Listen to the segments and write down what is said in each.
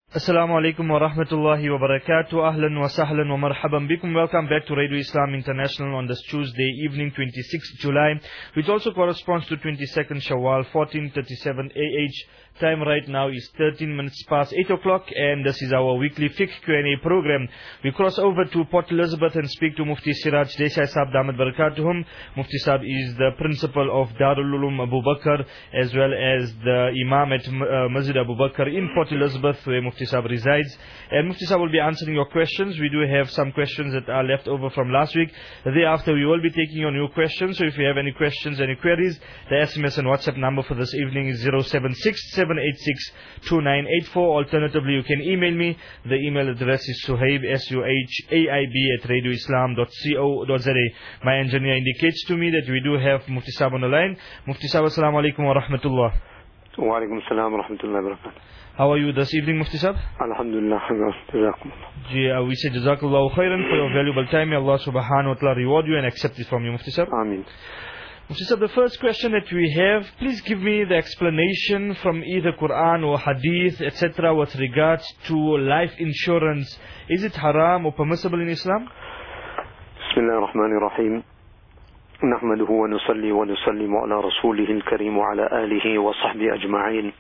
Assalamu alaikum wa rahmatullahi wa barakatuh. Ahlan wa sahlan wa marhaban bikum. Welcome back to Radio Islam International on this Tuesday evening, 26th July, which also corresponds to 22nd Shawwal, 1437 AH. Time right now is 13 minutes past 8 o'clock, and this is our weekly fiqh Q&A program. We cross over to Port Elizabeth and speak to Mufti Siraj Desai Sahab Damat Barakatuhum. Mufti Sahab is the principal of Darul Ulum Abu Bakr, as well as the Imam at Masjid Abu Bakr in Port Elizabeth, where Mufti Sahab resides. And Mufti Sahab will be answering your questions. We do have some questions that are left over from last week. Thereafter, we will be taking your new questions. So if you have any questions, any queries, the SMS and WhatsApp number for this evening is 076-786-2984. Alternatively, you can email me. The email address is suhaib, SUHAIB @radioislam.co.za. My engineer indicates to me that we do have Mufti Sahab on the line. Mufti Sahab, assalamu alaikum wa rahmatullah. Wa alaikum assalam wa rahmatullahi wa barakatuh. How are you this evening, Mufti Sahab? Alhamdulillah. We say Jazakallahu khairan for your valuable time. May Allah subhanahu wa ta'ala reward you and accept it from you, Mufti Sahab. Ameen. Mufti Sahab, the first question that we have, please give me the explanation from either Quran or Hadith, etc. with regards to life insurance. Is it haram or permissible in Islam? Bismillah ar-Rahman ar-Rahim. نحمده ونصلي ونسلم على رسوله الكريم وعلى آله وصحبه أجمعين.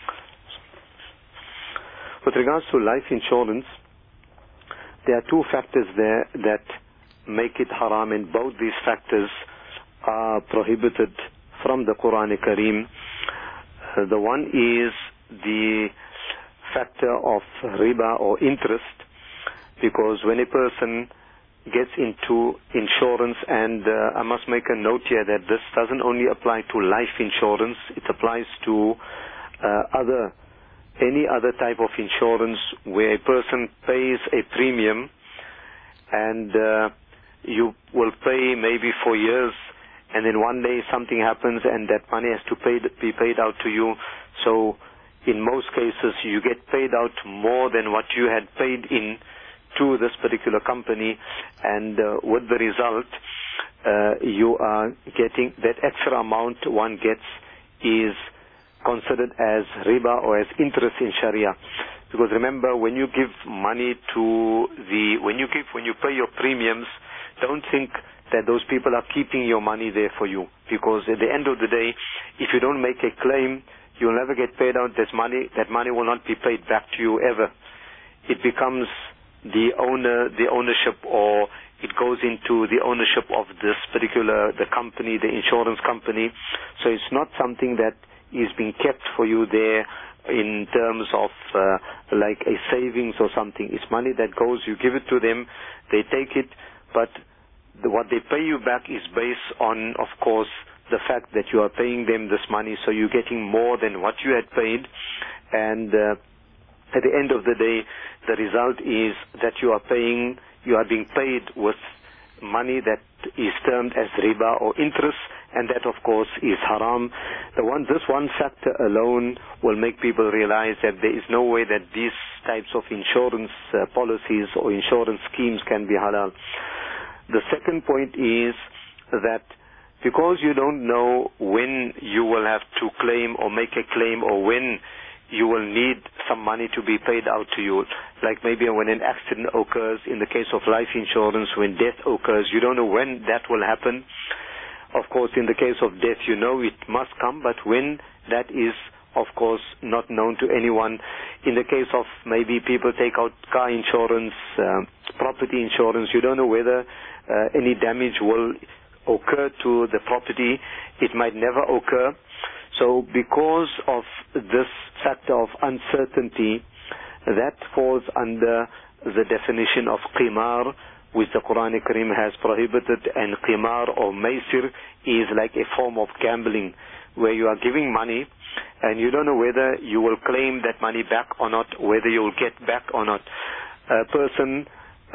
With regards to life insurance, there are two factors there that make it haram, and both these factors are prohibited from the Quran Kareem. The one is the factor of riba or interest, because when a person gets into insurance, and I must make a note here that this doesn't only apply to life insurance, it applies to any other type of insurance where a person pays a premium, and you will pay maybe for years, and then one day something happens and that money has to be paid out to you. So in most cases you get paid out more than what you had paid in to this particular company, and with the result you are getting that extra amount one gets is considered as riba or as interest in Sharia. Because remember, when you give money when you pay your premiums, don't think that those people are keeping your money there for you, because at the end of the day, if you don't make a claim, you'll never get paid out. That money will not be paid back to you ever. It becomes the ownership, or it goes into the ownership of the company, the insurance company. So it's not something that is being kept for you there in terms of like a savings or something. It's money that goes, you give it to them, they take it, but what they pay you back is based on, of course, the fact that you are paying them this money, so you're getting more than what you had paid, and at the end of the day, the result is that you are being paid with money that is termed as riba or interest, and that of course is haram. This one factor alone will make people realize that there is no way that these types of insurance policies or insurance schemes can be halal. The second point is that because you don't know when you will have to claim or make a claim, or when you will need some money to be paid out to you, like maybe when an accident occurs, in the case of life insurance, when death occurs, you don't know when that will happen. Of course, in the case of death, you know it must come, but when that is, of course, not known to anyone. In the case of maybe people take out car insurance, property insurance, you don't know whether any damage will occur to the property. It might never occur. So because of this factor of uncertainty, that falls under the definition of qimar, which the Quran Kareem has prohibited. And qimar or maisir is like a form of gambling, where you are giving money and you don't know whether you will claim that money back or not, whether you will get back or not. A person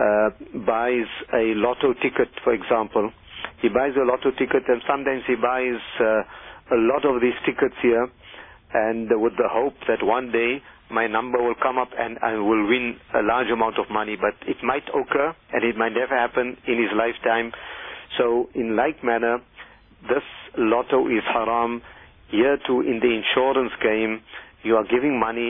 buys a lotto ticket, for example. He buys a lotto ticket, and sometimes he buys a lot of these tickets here, and with the hope that one day my number will come up and I will win a large amount of money. But it might occur, and it might never happen in his lifetime. So in like manner, this lotto is haram. Here too, in the insurance game, you are giving money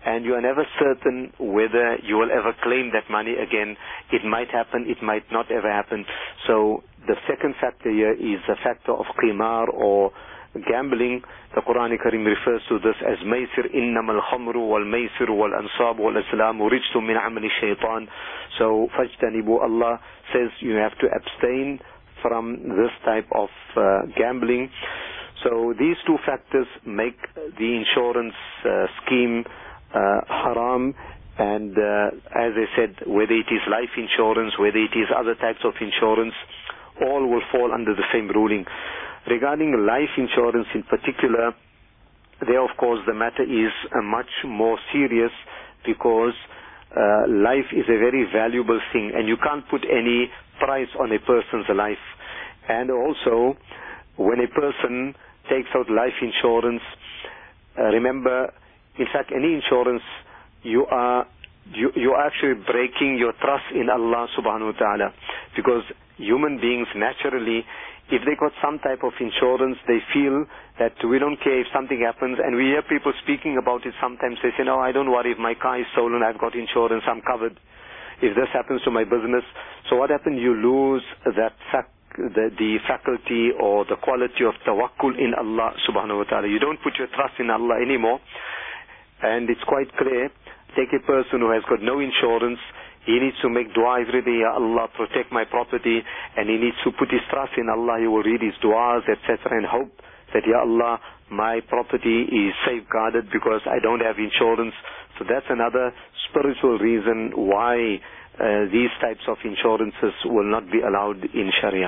and you are never certain whether you will ever claim that money again. It might happen, it might not ever happen. So the second factor here is the factor of qimar or gambling. The Quran Karim refers to this as maysir, innamal khamru wal maysir wal ansab wal islamu rijtum min amali shaytan. So fajtanibu, Allah says you have to abstain from this type of gambling. So these two factors make the insurance scheme haram. And as I said, whether it is life insurance, whether it is other types of insurance, all will fall under the same ruling. Regarding life insurance in particular, there of course the matter is much more serious, because life is a very valuable thing and you can't put any price on a person's life. And also, when a person takes out life insurance, remember, in fact, any insurance, you are actually breaking your trust in Allah subhanahu wa ta'ala, because human beings naturally, if they got some type of insurance, they feel that we don't care if something happens. And we hear people speaking about it sometimes. They say, no, I don't worry, if my car is stolen, I've got insurance, I'm covered. If this happens to my business. So what happens? You lose that the faculty or the quality of tawakkul in Allah subhanahu wa ta'ala. You don't put your trust in Allah anymore. And it's quite clear. Take a person who has got no insurance. He needs to make dua every day, Ya Allah, protect my property, and he needs to put his trust in Allah. He will read his duas, etc., and hope that, Ya Allah, my property is safeguarded because I don't have insurance. So that's another spiritual reason why these types of insurances will not be allowed in Sharia.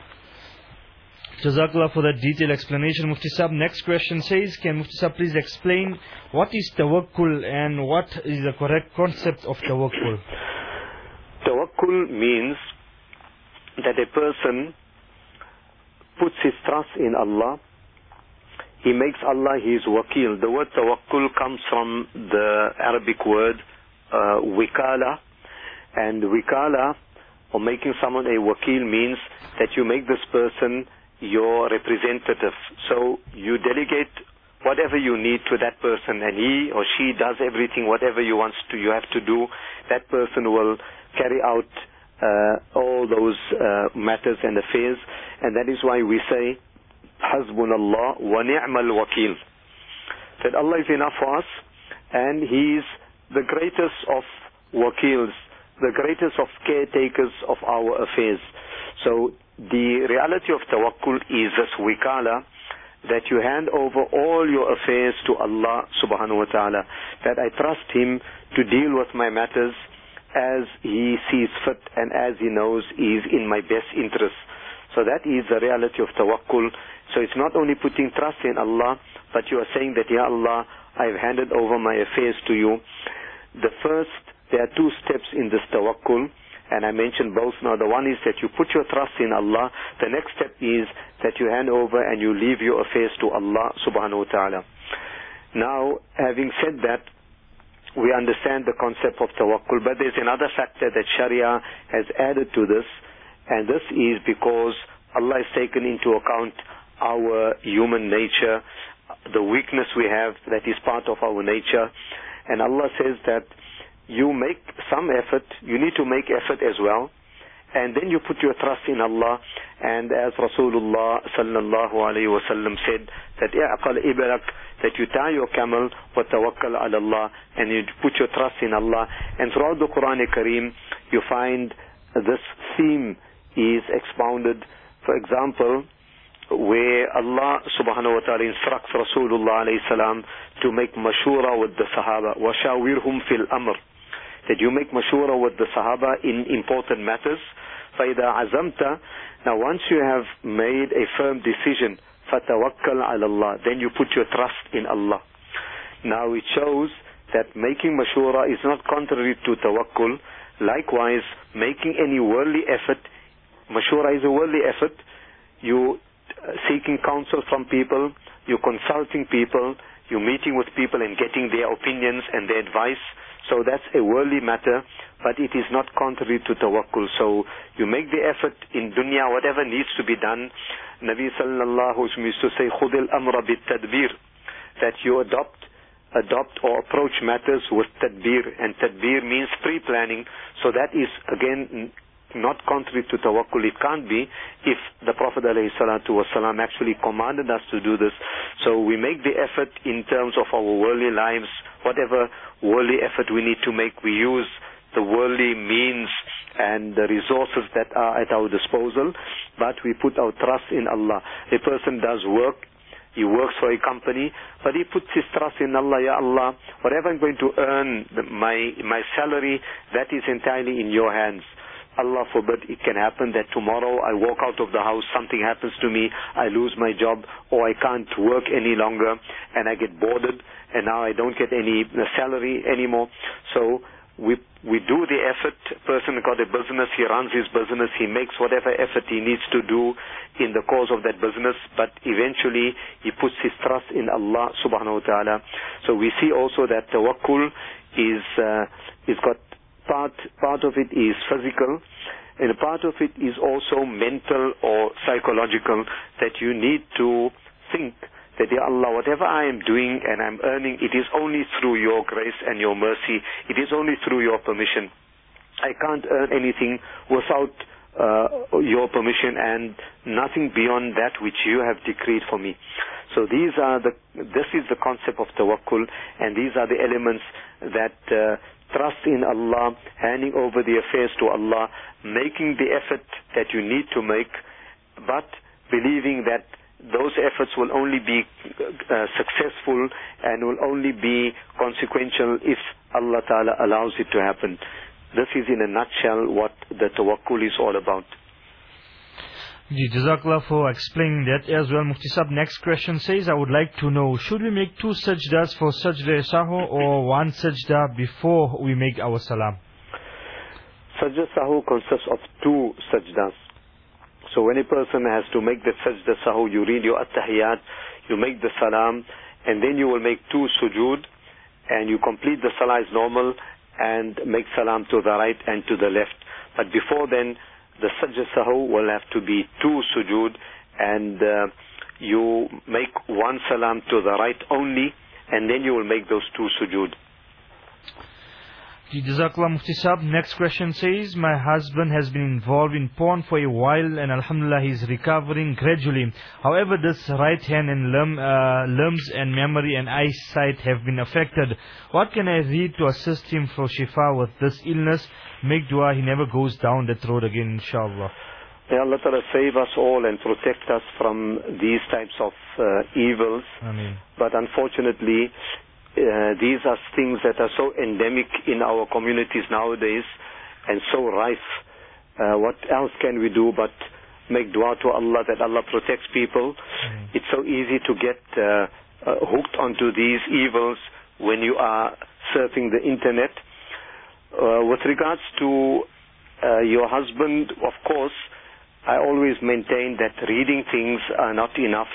Jazakallah for that detailed explanation, Mufti Sahib. Next question says, can Mufti Sahib please explain what is tawakkul and what is the correct concept of tawakkul? Tawakkul means that a person puts his trust in Allah. He makes Allah his wakil. The word tawakkul comes from the Arabic word wikala. And wikala, or making someone a wakil, means that you make this person your representative. So you delegate whatever you need to that person, and he or she does everything, whatever you have to do. That person will carry out all those matters and affairs. And that is why we say, Hasbunallah wa ni'mal wakil. That Allah is enough for us, and He is the greatest of wakils, the greatest of caretakers of our affairs. So the reality of tawakkul is this wikala, that you hand over all your affairs to Allah subhanahu wa ta'ala, that I trust Him to deal with my matters as He sees fit and as He knows is in my best interest. So that is the reality of tawakkul. So it's not only putting trust in Allah, but you are saying that, Ya Allah, I've handed over my affairs to you. There are two steps in this tawakkul, and I mentioned both now. The one is that you put your trust in Allah. The next step is that you hand over and you leave your affairs to Allah subhanahu wa ta'ala. Now, having said that, we understand the concept of tawakkul, but there's another factor that Sharia has added to this, and this is because Allah has taken into account our human nature, the weakness we have that is part of our nature. And Allah says that you make some effort, you need to make effort as well, and then you put your trust in Allah. And as Rasulullah sallallahu alayhi wa sallam said, that i'aqal ibarak, that you tie your camel, wa tawakkal ala Allah, and you put your trust in Allah. And throughout the Quran Kareem, you find this theme is expounded. For example, where Allah subhanahu wa ta'ala instructs Rasulullah alayhi salam to make mashura with the Sahaba, wa shawirhum fil amr, that you make mashura with the Sahaba in important matters. فَإِذَا عَزَمْتَ, now once you have made a firm decision, فَتَوَكَّلْ عَلَى اللَّهِ, then you put your trust in Allah. Now it shows that making mashura is not contrary to tawakkul. Likewise, making any worldly effort, mashura is a worldly effort. You seeking counsel from people, you're consulting people, you're meeting with people and getting their opinions and their advice. So that's a worldly matter, but it is not contrary to tawakkul. So you make the effort in dunya, whatever needs to be done. Nabi sallallahu alayhi wa sallam used to say, خُذِ الْأَمْرَ بِالتَّدْبِيرِ, that you adopt adopt or approach matters with tadbir, and tadbir means pre-planning. So that is again not contrary to tawakkul. It can't be if the Prophet ﷺ actually commanded us to do this. So we make the effort in terms of our worldly lives. Whatever worldly effort we need to make, we use the worldly means and the resources that are at our disposal, but we put our trust in Allah. A person does work. He works for a company, but he puts his trust in Allah. Ya Allah, whatever I'm going to earn, my salary, that is entirely in your hands. Allah forbid, it can happen that tomorrow I walk out of the house, something happens to me, I lose my job, or I can't work any longer, and I get boarded, and now I don't get any salary anymore. So we do the effort. Person got a business, he runs his business, he makes whatever effort he needs to do in the course of that business, but eventually he puts his trust in Allah subhanahu wa ta'ala. So we see also that tawakkul is got part of it is physical, and a part of it is also mental or psychological, that you need to think that, Ya Allah, whatever I am doing and I'm earning, it is only through your grace and your mercy. It is only through your permission. I can't earn anything without your permission, and nothing beyond that which you have decreed for me. So this is the concept of tawakkul, and these are the elements that trust in Allah, handing over the affairs to Allah, making the effort that you need to make, but believing that those efforts will only be successful and will only be consequential if Allah Ta'ala allows it to happen. This is in a nutshell what the tawakkul is all about. Jazakallah for explaining that as well. Mufti Sahib, next question says, I would like to know, should we make 2 sajdas for sajda sahu or 1 sajda before we make our salam? Sajda sahu consists of 2 sajdas. So when a person has to make the sajda sahu, you read your at-tahiyyat, you make the salam, and then you will make 2 sujood, and you complete the salah as normal, and make salam to the right and to the left. But before then, the sajda sahu will have to be 2 sujood, and you make 1 salam to the right only, and then you will make those 2 sujood. Jazakallah Mufti Sahib. Next question says, my husband has been involved in porn for a while, and alhamdulillah he is recovering gradually. However, this right hand and limbs and memory and eyesight have been affected. What can I read to assist him for shifa with this illness? Make dua he never goes down that road again, inshallah. May Allah Ta'ala save us all and protect us from these types of evils. Ameen. But unfortunately, these are things that are so endemic in our communities nowadays and so rife. What else can we do but make dua to Allah that Allah protects people? It's so easy to get hooked onto these evils when you are surfing the internet. With regards to your husband, of course, I always maintain that reading things are not enough.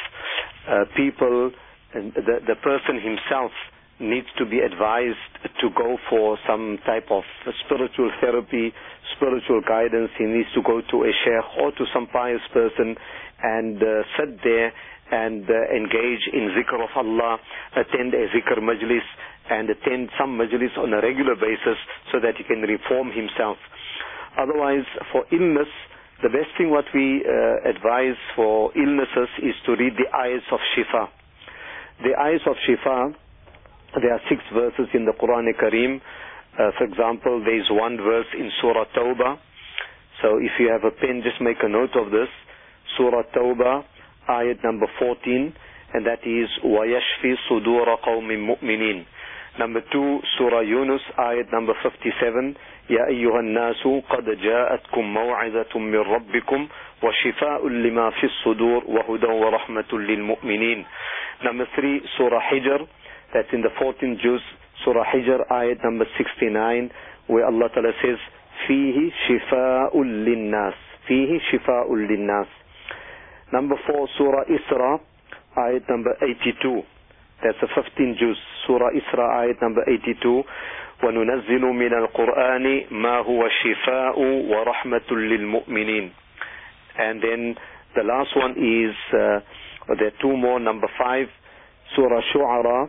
The person himself needs to be advised to go for some type of spiritual therapy, spiritual guidance. He needs to go to a sheikh or to some pious person and sit there and engage in zikr of Allah, attend a zikr majlis and attend some majlis on a regular basis so that he can reform himself. Otherwise, for illness, the best thing what we advise for illnesses is to read the ayahs of shifa. The ayahs of shifa, there are 6 verses in the Quran Kareem. For example, there is 1 verse in Surah Tawbah. So if you have a pen, just make a note of this. Surah Tawbah, ayat number 14, and that is وَيَشْفِي صُدُورَ قَوْمٍ مُؤْمِنِينَ. Number 2, Surah Yunus, ayat number 57, يَا أَيُّهَا النَّاسُ قَدْ جَاءَتْكُمْ مَوْعِظَةٌ مِّن رَبِّكُمْ وَشِفَاءٌ لِمَا فِي الصُّدُورِ وَهُدًى وَرَحْمَةٌ لِلْمُؤْمِنِينَ. Number 3, Surah Hijr, that's in the 14th juz, Surah Hijr, ayat number 69, where Allah Ta'ala says, فِيهِ شِفَاءٌ لِلنَّاسِ فِيهِ شِفَاءٌ لِلنَّاسِ. Number 4, Surah Isra, ayat number 82. That's the 15th juz, Surah Isra, ayat number 82. وَنُنَزِّلُ مِنَ الْقُرْآنِ مَا هُوَ شِفَاءٌ وَرَحْمَةٌ لِلْمُؤْمِنِينَ. And then the last one is, there are 2 more, number 5, Surah Shu'ara,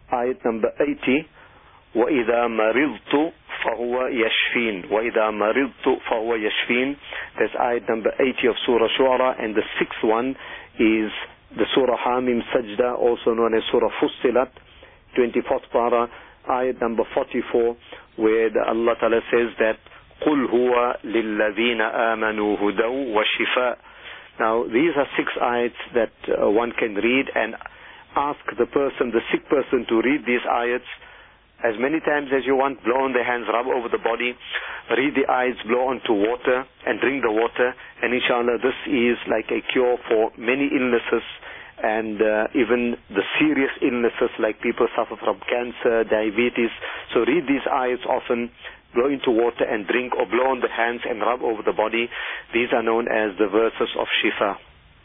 ayat number 80, وَإِذَا مَرِضْتُ فَهُوَ يَشْفِينَ وَإِذَا مَرِضْتُ فَهُوَ يَشْفِينَ. That's ayat number 80 of Surah Shu'ara, and the sixth one is the Surah Hamim Sajda, also known as Surah Fussilat, 24th para, ayat number 44, where Allah Ta'ala says that قُلْ هُوَ لِلَّذِينَ آمَنُوا هُدًى وَشِفَاء. Now these are 6 ayats that one can read, and ask the person, the sick person, to read these ayats as many times as you want. Blow on the hands, rub over the body, read the ayats, blow onto water and drink the water, and inshallah this is like a cure for many illnesses, and even the serious illnesses like people suffer from cancer, diabetes. So read these ayats often, blow into water and drink, or blow on the hands and rub over the body. These are known as the verses of Shifa.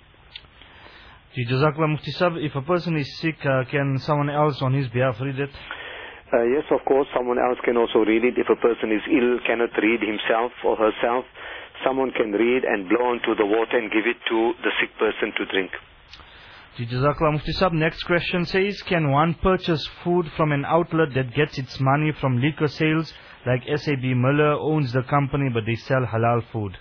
Jazakallah Mufti Sahib, if a person is sick, can someone else on his behalf read it? Yes, of course, someone else can also read it. If a person is ill, cannot read himself or herself, someone can read and blow onto the water and give it to the sick person to drink. Jazakallah Mufti Sahib, next question says, can one purchase food from an outlet that gets its money from liquor sales, like SAB Miller owns the company but they sell halal food?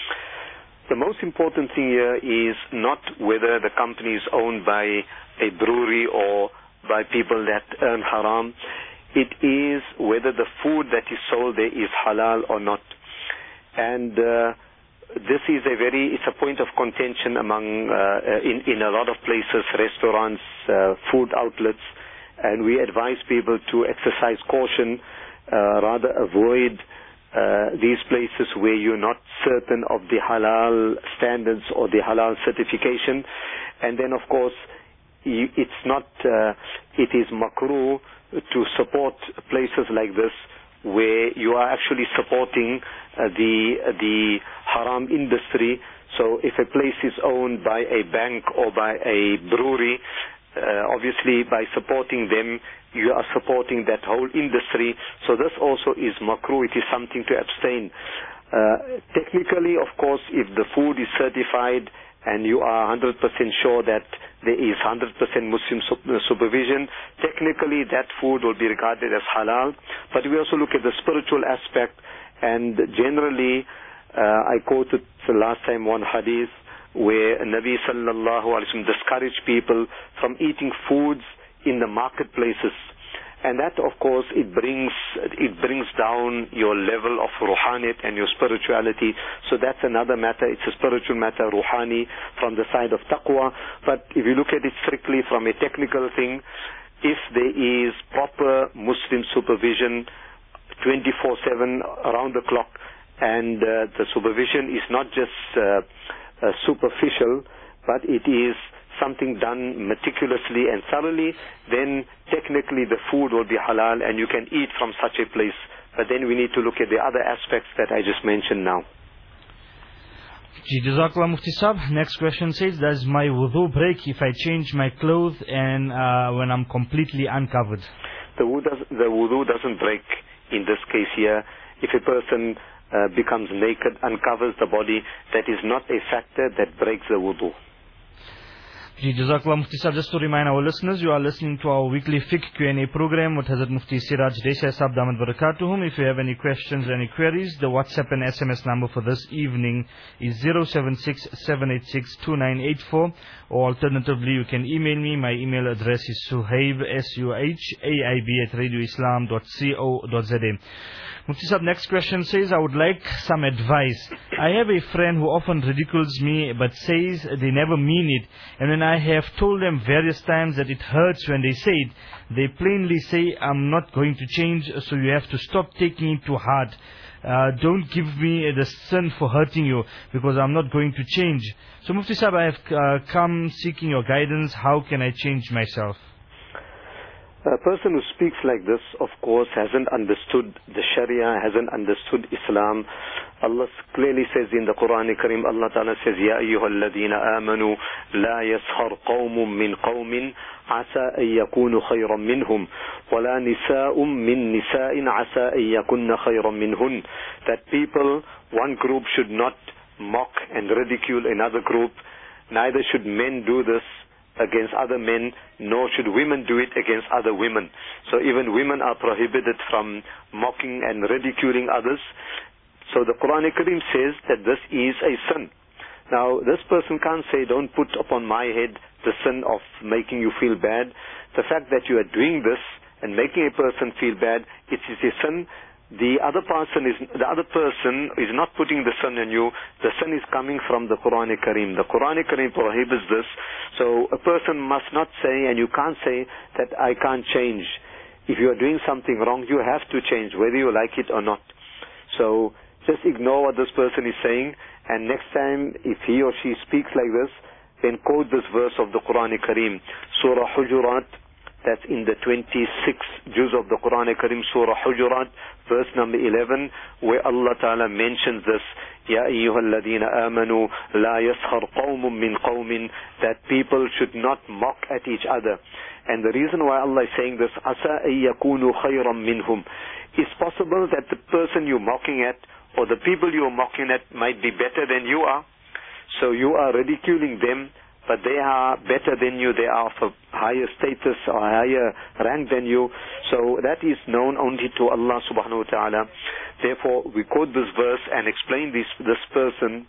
The most important thing here is not whether the company is owned by a brewery or by people that earn haram. It is whether the food that is sold there is halal or not. And this is it's a point of contention among, in a lot of places, restaurants, food outlets, and we advise people to exercise caution, rather avoid these places where you're not certain of the halal standards or the halal certification. And then of course, it's not, it is makruh to support places like this where you are actually supporting the haram industry. So if a place is owned by a bank or by a brewery, obviously by supporting them, you are supporting that whole industry. So this also is makruh. It is something to abstain. Technically, of course, if the food is certified and you are 100% sure that there is 100% Muslim supervision, technically that food will be regarded as halal. But we also look at the spiritual aspect, and generally, I quoted the last time one hadith where Nabi sallallahu alaihi wasallam discouraged people from eating foods in the marketplaces. And that, of course, it brings down your level of ruhaniyat and your spirituality. So that's another matter. It's a spiritual matter, ruhani, from the side of taqwa. But if you look at it strictly from a technical thing, if there is proper Muslim supervision 24/7 around the clock, and the supervision is not just superficial, but it is something done meticulously and thoroughly, then technically the food will be halal and you can eat from such a place. But then we need to look at the other aspects that I just mentioned now. Jazakallah Mufti Sahib, next question says, does my wudu break if I change my clothes and when I'm completely uncovered? The wudu doesn't break in this case here. If a person becomes naked, uncovers the body, that is not a factor that breaks the wudu. Jazakallah Mufti Sahib, just to remind our listeners, you are listening to our weekly fiqh Q&A program with Hazrat Mufti Siraj Desai Sahib Damat Barakatuhum. If you have any questions or any queries, the WhatsApp and SMS number for this evening is 076-786-2984, or alternatively you can email me. My email address is suhaib, suhaib@radioislam.co.za. Mufti Sahib, next question says, I would like some advice. I have a friend who often ridicules me but says they never mean it, and when I have told them various times that it hurts when they say it, they plainly say, I'm not going to change, so you have to stop taking it too hard. Don't give me the sin for hurting you, because I'm not going to change. So Mufti Sahib, I have come seeking your guidance. How can I change myself? A person who speaks like this, of course, hasn't understood the Sharia, hasn't understood Islam. Allah clearly says in the Quran Kareem, Allah Ta'ala says, Ya ayyuhalladhina amanu, la yashar qawmun min qawmin, asa an yakunu khayran minhum, wa la nisa'um min nisa'in, asa an yakunna khayran minhun. That people, one group should not mock and ridicule another group, neither should men do this, against other men, nor should women do it against other women. So even women are prohibited from mocking and ridiculing others. So the Quran Karim says that this is a sin. Now, this person can't say, don't put upon my head the sin of making you feel bad. The fact that you are doing this and making a person feel bad, it is a sin. The other person is not putting the sin on you. The sin is coming from the Quran Karim. The Quran Karim prohibits this. So a person must not say, and you can't say that I can't change. If you are doing something wrong, you have to change, whether you like it or not. So just ignore what this person is saying, and next time if he or she speaks like this, then quote this verse of the Quran Karim, Surah Hujurat. That's in the 26th juz of the Quran Karim, Surah Hujurat, verse number 11, where Allah Ta'ala mentions this, Ya ayyuhalladhina amanu, la yaskhar qawmun min qawmin, that people should not mock at each other. And the reason why Allah is saying this, asa ayyakunu khayran minhum, it's possible that the person you're mocking at, or the people you're mocking at, might be better than you are. So you are ridiculing them, but they are better than you. They are of a higher status or higher rank than you. So that is known only to Allah subhanahu wa ta'ala. Therefore, we quote this verse and explain this person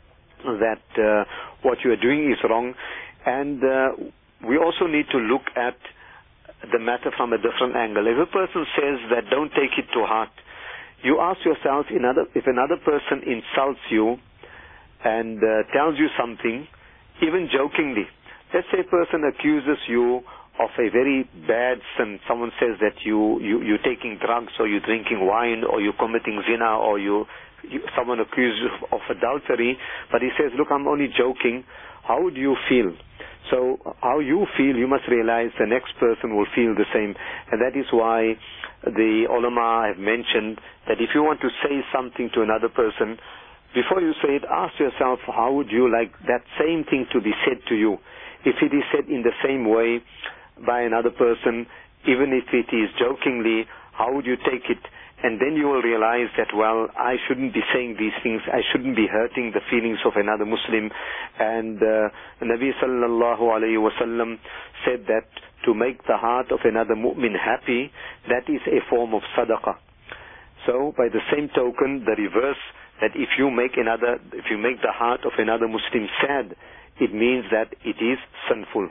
that what you are doing is wrong. And we also need to look at the matter from a different angle. If a person says that don't take it to heart, you ask yourself, if another person insults you and tells you something, even jokingly, let's say a person accuses you of a very bad sin. Someone says that you're taking drugs, or you're drinking wine, or you're committing zina, or someone accuses you of adultery, but he says, look, I'm only joking. How would you feel? So how you feel, you must realize the next person will feel the same. And that is why the ulama have mentioned that if you want to say something to another person, before you say it, ask yourself, how would you like that same thing to be said to you? If it is said in the same way by another person, even if it is jokingly, how would you take it? And then you will realize that, well, I shouldn't be saying these things. I shouldn't be hurting the feelings of another Muslim. And Nabi sallallahu alayhi wa sallam said that to make the heart of another mu'min happy, that is a form of sadaqah. So by the same token, the reverse, that if you make the heart of another Muslim sad, it means that it is sinful.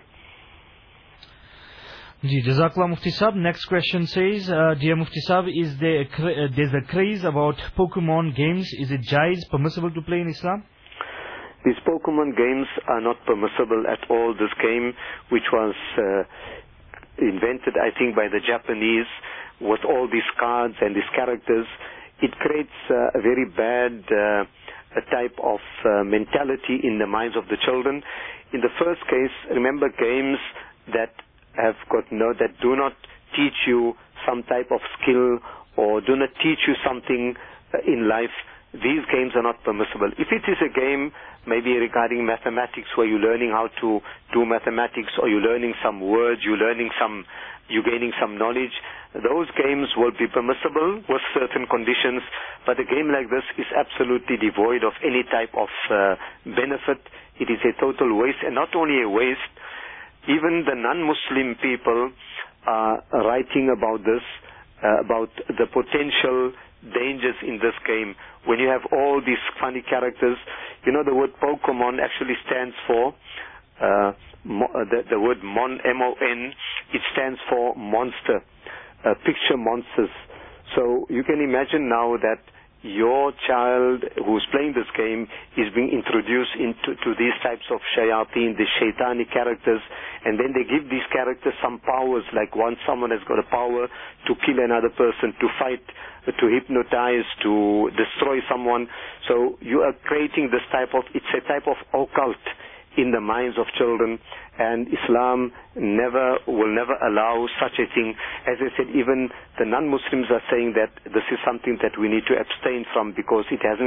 Ji, Jazakallah Mufti Sahib. Next question says, Dear Mufti Sahib, there's a craze about Pokemon games. Is it jaiz, permissible to play in Islam? These Pokemon games are not permissible at all. This game, which was invented, I think, by the Japanese, with all these cards and these characters, it creates a very bad type of mentality in the minds of the children. In the first case, remember, games that do not teach you some type of skill or do not teach you something in life, these games are not permissible. If it is a game maybe regarding mathematics, where you're learning how to do mathematics, or you're learning some words, you're gaining some knowledge, those games will be permissible with certain conditions. But a game like this is absolutely devoid of any type of benefit. It is a total waste, and not only a waste, even the non-Muslim people are writing about this, about the potential dangers in this game. When you have all these funny characters, the word Pokemon actually stands for the word M-O-N. It stands for monster, picture monsters. So you can imagine now that your child who's playing this game is being introduced to these types of shayateen, the shaitani characters, and then they give these characters some powers, like once someone has got a power to kill another person, to fight, to hypnotize, to destroy someone. So you are creating it's a type of occult in the minds of children, and Islam will never allow such a thing. As I said, even the non-Muslims are saying that this is something that we need to abstain from, because it doesn't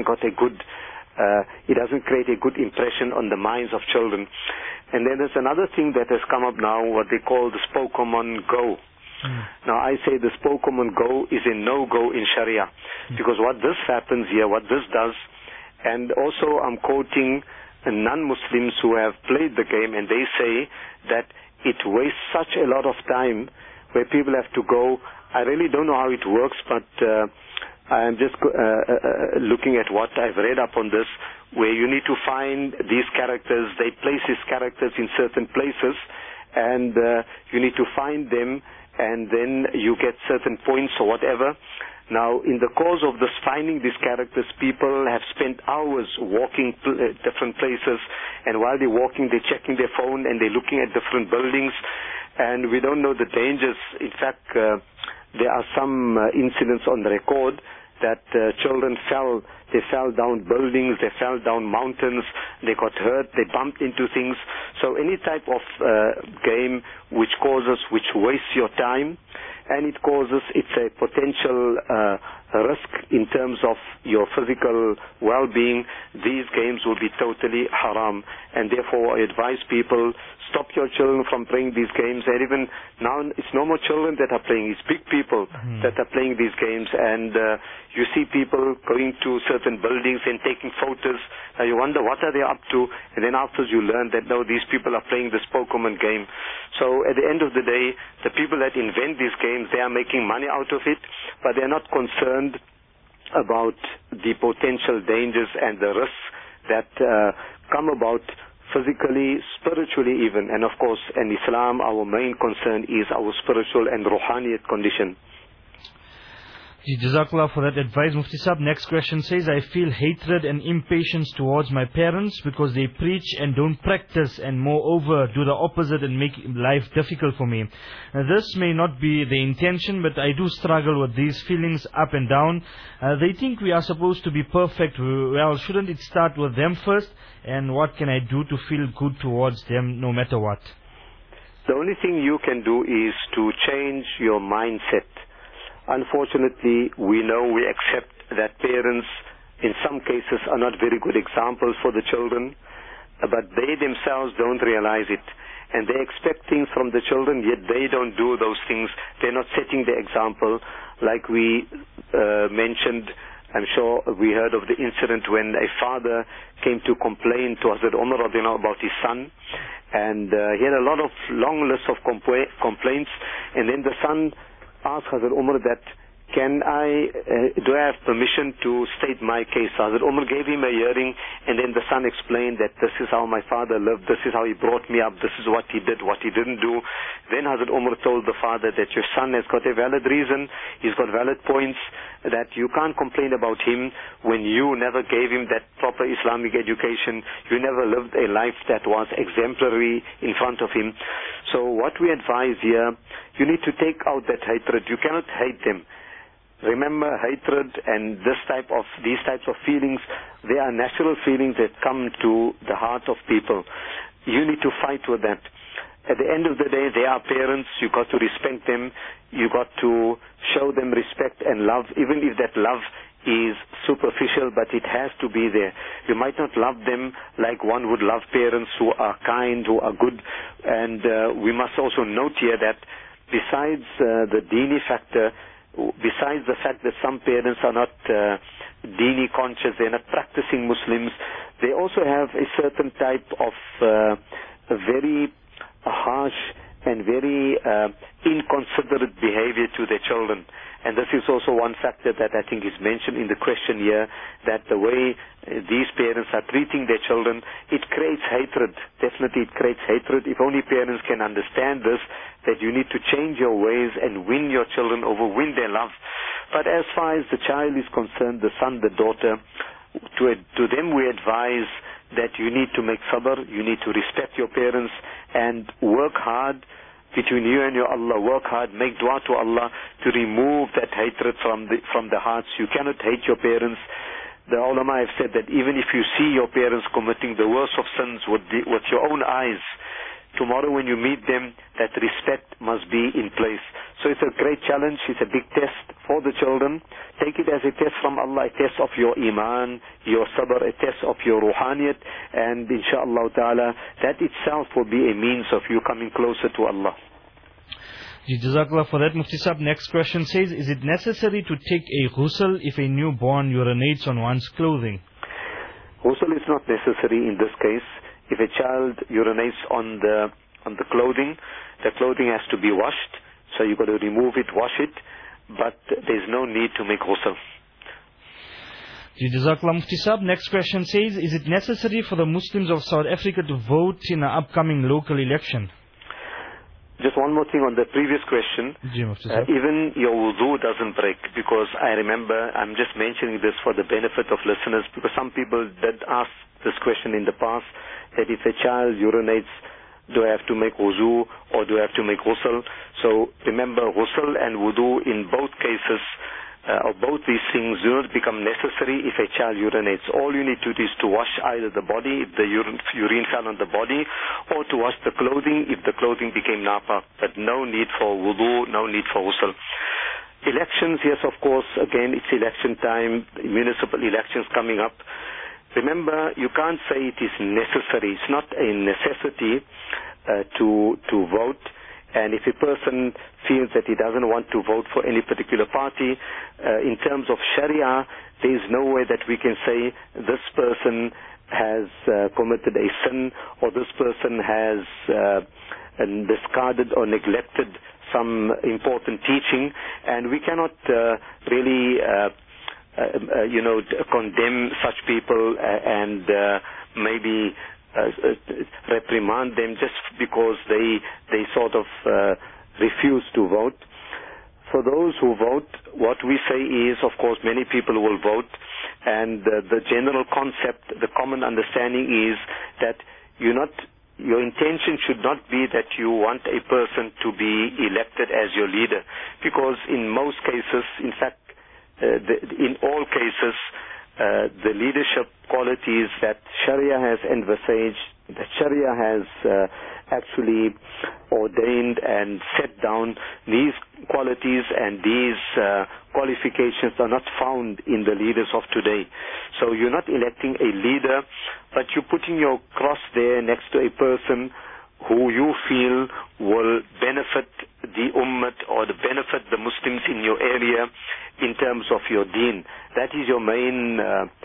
create a good impression on the minds of children. And then there's another thing that has come up now, what they call this Pokemon Go. Now I say this Pokemon Go is a no-go in Sharia, because what this happens here, what this does, and also I'm quoting non-Muslims who have played the game, and they say that it wastes such a lot of time where people have to go. I really don't know how it works, but I am just looking at what I've read up on this, where you need to find these characters. They place these characters in certain places, and you need to find them, and then you get certain points or whatever. Now, in the course of this finding these characters, people have spent hours walking different places, and while they're walking, they're checking their phone and they're looking at different buildings, and we don't know the dangers. In fact, there are some incidents on the record that children fell down buildings, they fell down mountains, they got hurt, they bumped into things. So any type of game which wastes your time, and it's a potential risk in terms of your physical well-being, these games will be totally haram. And therefore I advise people, stop your children from playing these games. And even now it's no more children that are playing, it's big people that are playing these games. And you see people going to certain buildings and taking photos. You wonder what are they up to, and then afterwards you learn that no, these people are playing this Pokemon game. So at the end of the day, the people that invent these games, they are making money out of it, but they're not concerned about the potential dangers and the risks that come about physically, spiritually even. And of course, in Islam, our main concern is our spiritual and ruhaniyat condition. Jazakallah for that advice, Mufti Sahab. Next question says, I feel hatred and impatience towards my parents because they preach and don't practice, and moreover do the opposite and make life difficult for me. Now, this may not be the intention, but I do struggle with these feelings up and down. They think we are supposed to be perfect. Well, shouldn't it start with them first? And what can I do to feel good towards them no matter what? The only thing you can do is to change your mindset. Unfortunately, we accept that parents in some cases are not very good examples for the children, but they themselves don't realize it. And they expect things from the children, yet they don't do those things. They're not setting the example. Like we mentioned, I'm sure we heard of the incident when a father came to complain to Hazrat Umar about his son. And he had a long list of complaints. And then the son asked Hazrat Umar that, do I have permission to state my case? Hazrat Umar gave him a hearing, and then the son explained that this is how my father lived, this is how he brought me up, this is what he did, what he didn't do. Then Hazrat Umar told the father that your son has got a valid reason, he's got valid points, that you can't complain about him when you never gave him that proper Islamic education, you never lived a life that was exemplary in front of him. So what we advise here, you need to take out that hatred. You cannot hate them. Remember, hatred and these types of feelings, they are natural feelings that come to the heart of people. You need to fight with that. At the end of the day, they are parents. You got to respect them. You got to show them respect and love, even if that love is superficial, but it has to be there. You might not love them like one would love parents who are kind, who are good. And we must also note here that besides the Dini factor, besides the fact that some parents are not Dini conscious, they're not practicing Muslims, they also have a certain type of very harsh and very inconsiderate behavior to their children. And this is also one factor that I think is mentioned in the question here, that the way these parents are treating their children, it creates hatred. Definitely it creates hatred. If only parents can understand this, that you need to change your ways and win your children over, win their love. But as far as the child is concerned, the son, the daughter, to them we advise that you need to make sabr, you need to respect your parents and work hard between you and your Allah. Work hard, make dua to Allah to remove that hatred from the hearts. You cannot hate your parents. The ulama have said that even if you see your parents committing the worst of sins with your own eyes, tomorrow when you meet them, that respect must be in place. So it's a great challenge, it's a big test for the children. Take it as a test from Allah, a test of your iman, your sabr, a test of your ruhaniyat, and inshaAllah ta'ala, that itself will be a means of you coming closer to Allah. Jazakallah for that, Mufti Sahab. Next question says, is it necessary to take a ghusl if a newborn urinates on one's clothing? Ghusl is not necessary in this case. If a child urinates on the clothing, the clothing has to be washed, so you've got to remove it, wash it, but there's no need to make ghusl. Jazakallah Mufti Sahab. Next question says, is it necessary for the Muslims of South Africa to vote in an upcoming local election? Just one more thing on the previous question. Even your wudu doesn't break, because I remember, I'm just mentioning this for the benefit of listeners, because some people did ask this question in the past, that if a child urinates, do I have to make wudu or do I have to make ghusl? So remember, ghusl and wudu in both cases, or both these things do not become necessary if a child urinates. All you need to do is to wash either the body, if the urine fell on the body, or to wash the clothing if the clothing became napak. But no need for wudu, no need for ghusl. Elections, yes, of course, again, it's election time, municipal elections coming up. Remember, you can't say it is necessary. It's not a necessity to vote. And if a person feels that he doesn't want to vote for any particular party, in terms of Sharia, there is no way that we can say this person has committed a sin, or this person has discarded or neglected some important teaching, and we cannot really condemn such people and maybe reprimand them just because they sort of refuse to vote. For those who vote, what we say is, of course, many people will vote, and the general concept, the common understanding is that your intention should not be that you want a person to be elected as your leader, because in most cases, in fact, in all cases, the leadership qualities that Sharia has envisaged, that Sharia has actually ordained and set down, these qualities and these qualifications are not found in the leaders of today. So you're not electing a leader, but you're putting your cross there next to a person who you feel will benefit the ummah or benefit the Muslims in your area in terms of your deen. That is your main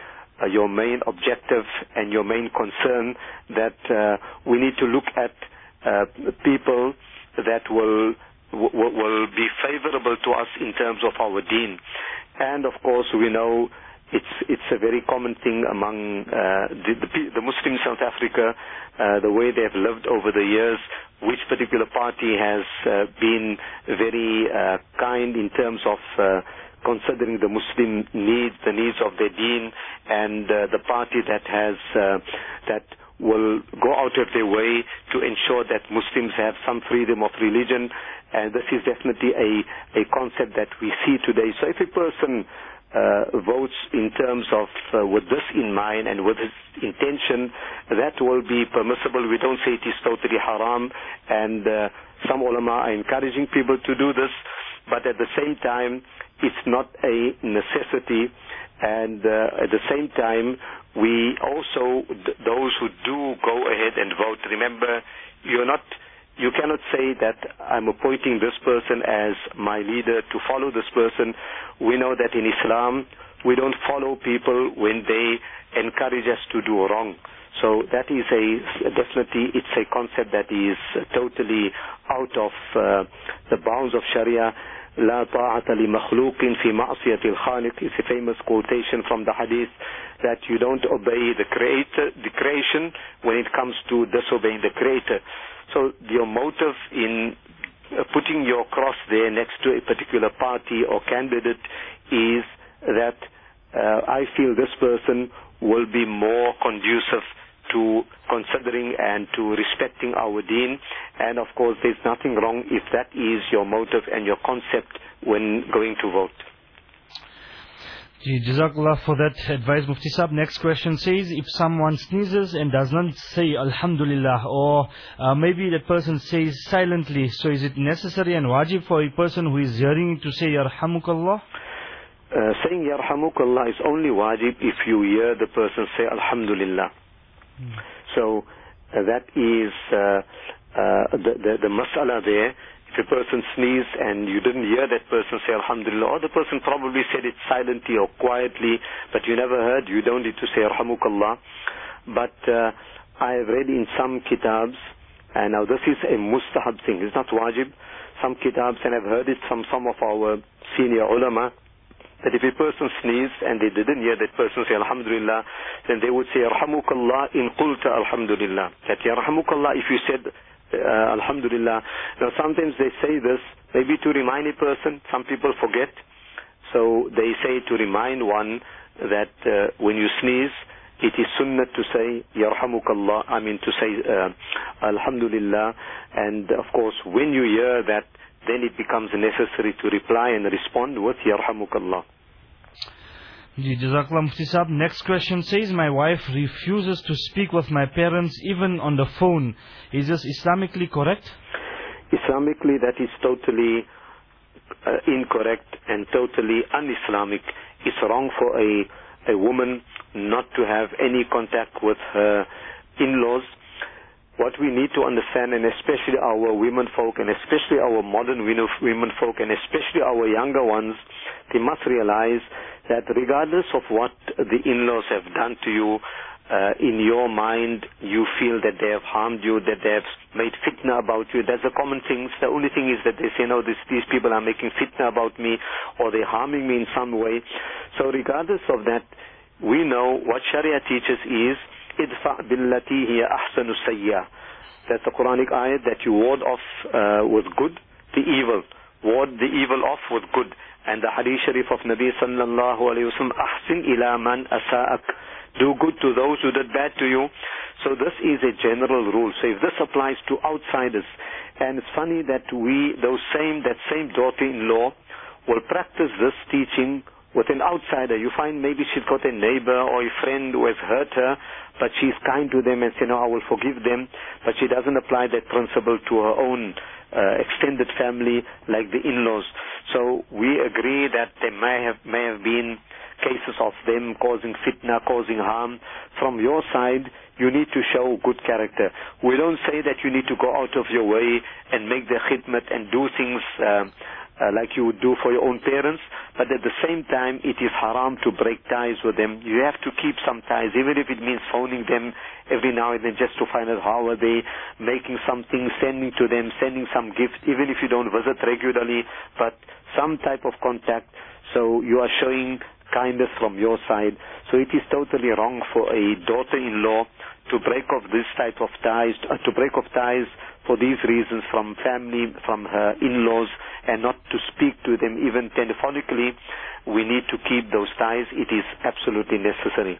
objective and your main concern, that we need to look at people that will be favorable to us in terms of our deen. And of course, we know it's a very common thing among the Muslims in South Africa, the way they have lived over the years, which particular party has been very kind in terms of considering the Muslim needs, the needs of their deen, and the party that has that will go out of their way to ensure that Muslims have some freedom of religion. And this is definitely a concept that we see today. So if a person votes in terms of with this in mind and with his intention, that will be permissible. We don't say it is totally haram, and some ulama are encouraging people to do this, but at the same time, it's not a necessity. And at the same time, we also, those who do go ahead and vote, remember, you cannot say that I'm appointing this person as my leader to follow this person. We know that in Islam, we don't follow people when they encourage us to do wrong. So that is definitely, it's a concept that is totally out of the bounds of Sharia. لا طاعة لمخلوق في معصية الخالق is a famous quotation from the hadith, that you don't obey the creation when it comes to disobeying the creator. So your motive in putting your cross there next to a particular party or candidate is that I feel this person will be more conducive to considering and to respecting our deen. And of course, there's nothing wrong if that is your motive and your concept when going to vote. Jazakallah for that advice, Mufti Sahab. Next question says, if someone sneezes and does not say Alhamdulillah, or maybe that person says silently, so is it necessary and wajib for a person who is hearing to say Yarhamukallah? Saying Yarhamukallah is only wajib if you hear the person say Alhamdulillah. So that is the mas'ala there. if a person sneezed and you didn't hear that person say Alhamdulillah, or the person probably said it silently or quietly, but you never heard, you don't need to say Yarhamukallah. But I have read in some kitabs, and now this is a mustahab thing, it's not wajib, some kitabs, and I've heard it from some of our senior ulama, that if a person sneezed and they didn't hear that person say Alhamdulillah, then they would say Yarhamukallah in qulta Alhamdulillah. That Yarhamukallah if you said Alhamdulillah. Now sometimes they say this maybe to remind a person, some people forget. So they say to remind one that when you sneeze, it is sunnah to say Yarhamukallah, to say Alhamdulillah. And of course when you hear that, then it becomes necessary to reply and respond with Yarhamukallah. Jazakallah Mufti Sahab. Next question says, my wife refuses to speak with my parents even on the phone. Is this Islamically correct? Islamically, that is totally incorrect and totally un-Islamic. It's wrong for a woman not to have any contact with her in-laws. What we need to understand, and especially our women folk, and especially our modern women folk, and especially our younger ones, they must realize that regardless of what the in-laws have done to you, in your mind, you feel that they have harmed you, that they have made fitna about you. That's a common thing. The only thing is that they say, no, these people are making fitna about me, or they're harming me in some way. So regardless of that, we know what Sharia teaches is, idfa' billati hiya ahsanu sayya. That's the Quranic ayat that you ward off with good the evil. Ward the evil off with good. And the hadith sharif of Nabi sallallahu alayhi wa sallam, ahsin ila man asa'ak. Do good to those who did bad to you. So this is a general rule. So if this applies to outsiders, and it's funny that that same daughter-in-law will practice this teaching with an outsider. You find maybe she's got a neighbor or a friend who has hurt her, but she's kind to them and say, no, I will forgive them. But she doesn't apply that principle to her own extended family like the in-laws. So we agree that there may have been cases of them causing fitna, causing harm. From your side, you need to show good character. We don't say that you need to go out of your way and make the khidmat and do things like you would do for your own parents, but at the same time it is haram to break ties with them. You have to keep some ties, even if it means phoning them every now and then just to find out how are they, making something, sending to them, sending some gift, even if you don't visit regularly, but some type of contact. So you are showing kindness from your side. So it is totally wrong for a daughter-in-law to break off this type of ties, to break off ties for these reasons from family, from her in-laws, and not to speak to them even telephonically. We need to keep those ties. It is absolutely necessary.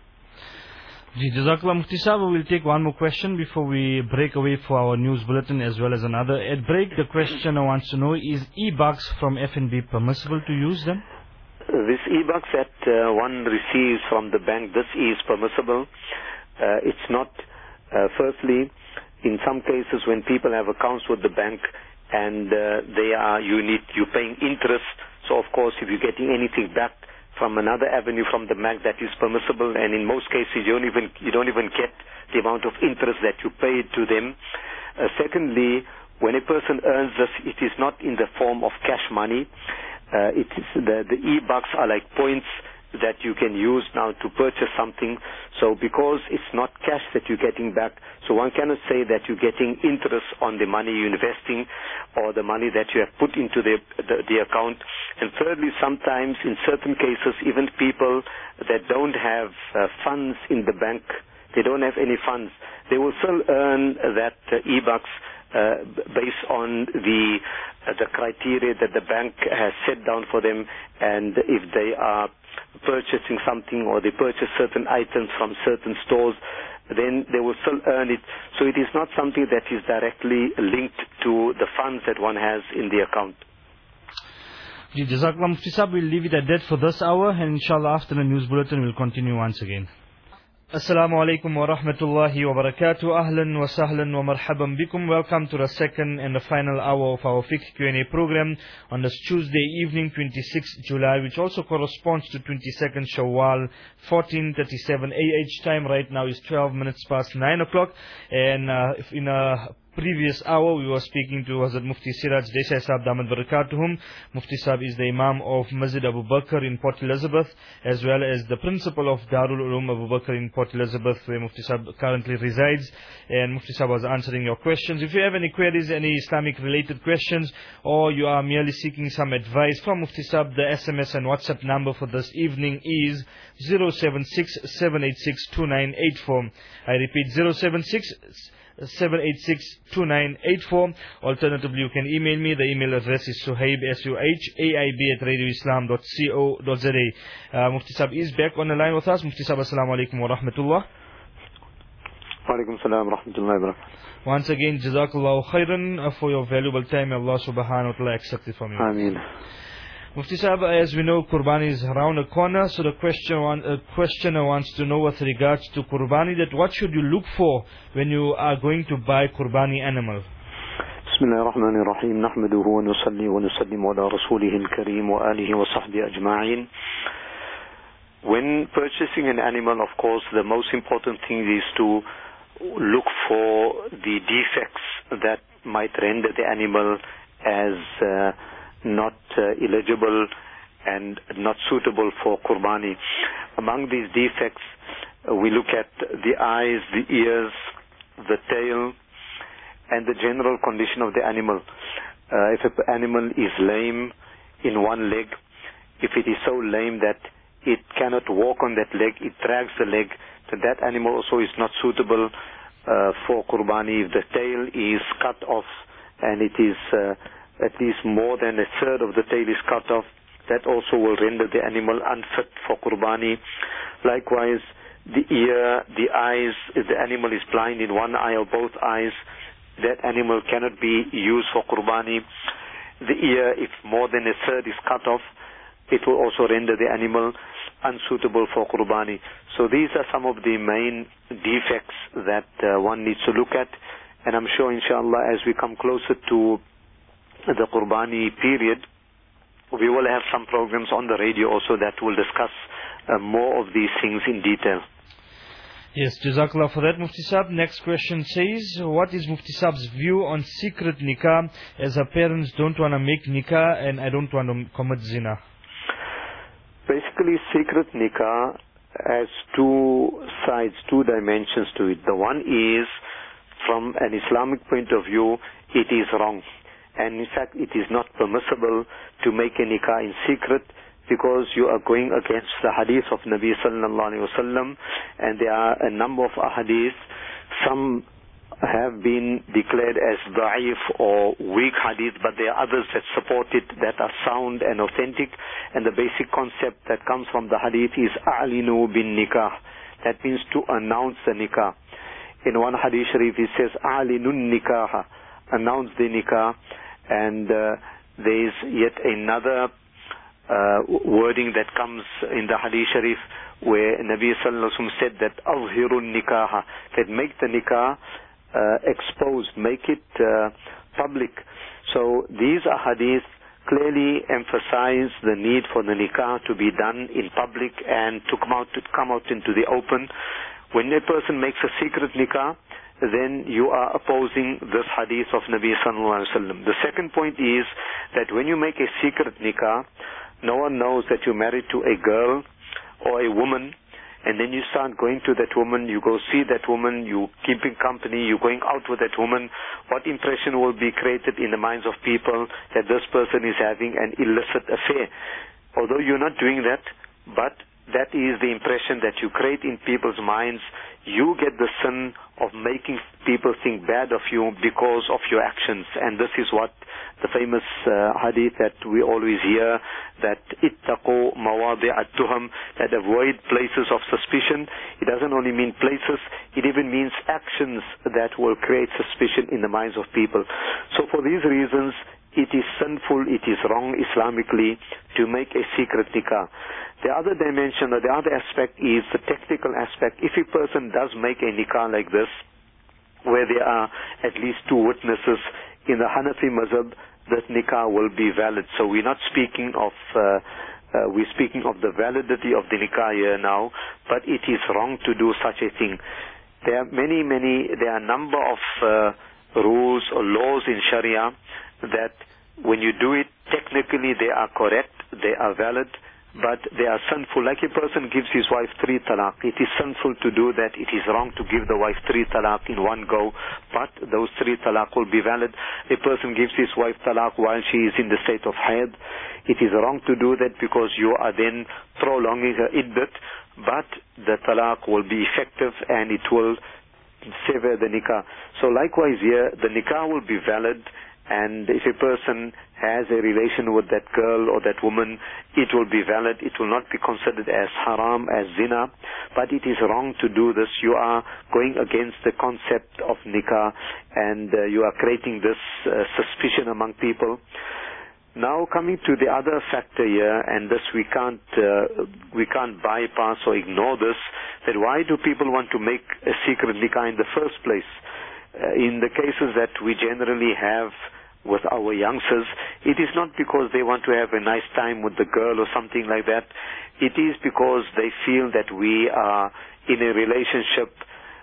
Jazakallah Mufti Sahab. We will take one more question before we break away for our news bulletin as well as another. At break, the questioner wants to know, is e-bucks from FNB permissible to use them? This e-bucks that one receives from the bank, this is permissible. It's not, firstly, in some cases when people have accounts with the bank and you're paying interest, so of course if you're getting anything back from another avenue from the bank, that is permissible, and in most cases you don't even get the amount of interest that you paid to them. Secondly, when a person earns this, it is not in the form of cash money. It is the e-bucks are like points that you can use now to purchase something. So because it's not cash that you're getting back, so one cannot say that you're getting interest on the money you're investing or the money that you have put into the account. And thirdly, sometimes in certain cases, even people that don't have funds in the bank, they don't have any funds, they will still earn that e-bucks based on the criteria that the bank has set down for them. And if they are purchasing something or they purchase certain items from certain stores, then they will still earn it. So it is not something that is directly linked to the funds that one has in the account. Jazakallah Mufti Sahab. We'll leave it at that for this hour, and inshallah after the news bulletin we'll continue once again. Assalamu alaikum wa rahmatullahi wa barakatuh. Ahlan wa sahlan wa marhaban bikum. Welcome to the second and the final hour of our Fiqh Q&A program on this Tuesday evening, 26th July, which also corresponds to 22nd Shawwal, 14:37 AH time. Right now is 12 minutes past 9 o'clock. And in a previous hour, we were speaking to Hazrat Mufti Siraj Desai Sahab Damat Barakatuhum. Mufti Sahab is the Imam of Masjid Abu Bakr in Port Elizabeth, as well as the principal of Darul Ulum Abu Bakr in Port Elizabeth, where Mufti Sahab currently resides. And Mufti Sahab was answering your questions. If you have any queries, any Islamic related questions, or you are merely seeking some advice from Mufti Sahab, the SMS and WhatsApp number for this evening is 076-786-2984. I repeat, 076-786-2984. Alternatively, you can email me. The email address is Suhaib, suhaib@radioislam.co.za. Mufti Sahab is back on the line with us. Mufti Sahab, assalamu alaikum wa rahmatullah. Wa alaikum salam wa rahmatullahi wa barakatuh. Once again, Jazakallahu khairan for your valuable time. Allah subhanahu wa ta'ala accept it from you. Ameen. Mufti Sahab, as we know, Qurbani is around the corner, so the questioner wants to know with regards to Qurbani, that what should you look for when you are going to buy Qurbani animal? Bismillahir Rahmanir Rahim. Nahmaduhu wa nusalli wa nusallimu ala rasulihil kareem wa alihi wa sahbihi ajma'in. When purchasing an animal, of course, the most important thing is to look for the defects that might render the animal as not eligible and not suitable for Qurbani. Among these defects, we look at the eyes, the ears, the tail, and the general condition of the animal. If an animal is lame in one leg, if it is so lame that it cannot walk on that leg, it drags the leg, then that animal also is not suitable for Qurbani. If the tail is cut off and it is at least more than a third of the tail is cut off, that also will render the animal unfit for Qurbani. Likewise, the ear, the eyes, if the animal is blind in one eye or both eyes, that animal cannot be used for Qurbani. The ear, if more than a third is cut off, it will also render the animal unsuitable for Qurbani. So these are some of the main defects that one needs to look at. And I'm sure, inshallah, as we come closer to the Qurbani period, we will have some programs on the radio also that will discuss more of these things in detail. Yes, Jazakallah for that, Mufti Sahab. Next question says, what is Mufti Sahab's view on secret nikah, as our parents don't want to make nikah and I don't want to commit zina? Basically, secret nikah has two sides, two dimensions to it. The one is, from an Islamic point of view, it is wrong. And in fact, it is not permissible to make a nikah in secret, because you are going against the hadith of Nabi sallallahu alaihi wasallam, and there are a number of hadiths. Some have been declared as da'if or weak hadith, but there are others that support it, that are sound and authentic. And the basic concept that comes from the hadith is a'linu bin nikah. That means to announce the nikah. In one hadith sharif it says a'linun nikah, announce the nikah. And there is yet another wording that comes in the hadith sharif where Nabi sallallahu alaihi wasallam said that azhirun nikah, that make the nikah exposed, make it public. So these are hadiths clearly emphasize the need for the nikah to be done in public and to come out into the open. When a person makes a secret nikah, then you are opposing this hadith of Nabi sallallahu alaihi wasallam. The second point is that when you make a secret nikah, no one knows that you're married to a girl or a woman, and then you start going to that woman, you go see that woman, you keeping company, you're going out with that woman. What impression will be created in the minds of people that this person is having an illicit affair? Although you're not doing that, but that is the impression that you create in people's minds. You get the sin of making people think bad of you because of your actions. And this is what the famous hadith that we always hear, that ittaqu mawadi'at tuham, that avoid places of suspicion. It doesn't only mean places, it even means actions that will create suspicion in the minds of people. So for these reasons, it is sinful, it is wrong Islamically to make a secret nikah. The other dimension or the other aspect is the technical aspect. If a person does make a nikah like this, where there are at least two witnesses, in the Hanafi mazhab, that nikah will be valid. So we're not speaking of, we're speaking of the validity of the nikah here now, but it is wrong to do such a thing. There are there are a number of rules or laws in Sharia that when you do it, technically they are correct, they are valid, but they are sinful. Like a person gives his wife 3 talaq. It is sinful to do that. It is wrong to give the wife 3 talaq in one go, but those 3 talaq will be valid. A person gives his wife talaq while she is in the state of hayd. It is wrong to do that because you are then prolonging her iddat, but the talaq will be effective and it will sever the nikah. So likewise here, the nikah will be valid, and if a person has a relation with that girl or that woman, it will be valid. It will not be considered as haram, as zina, but it is wrong to do this. You are going against the concept of nikah, and you are creating this suspicion among people. Now coming to the other factor here, and this we can't bypass or ignore this, that why do people want to make a secret nikah in the first place? In the cases that we generally have with our youngsters, it is not because they want to have a nice time with the girl or something like that. It is because they feel that we are in a relationship.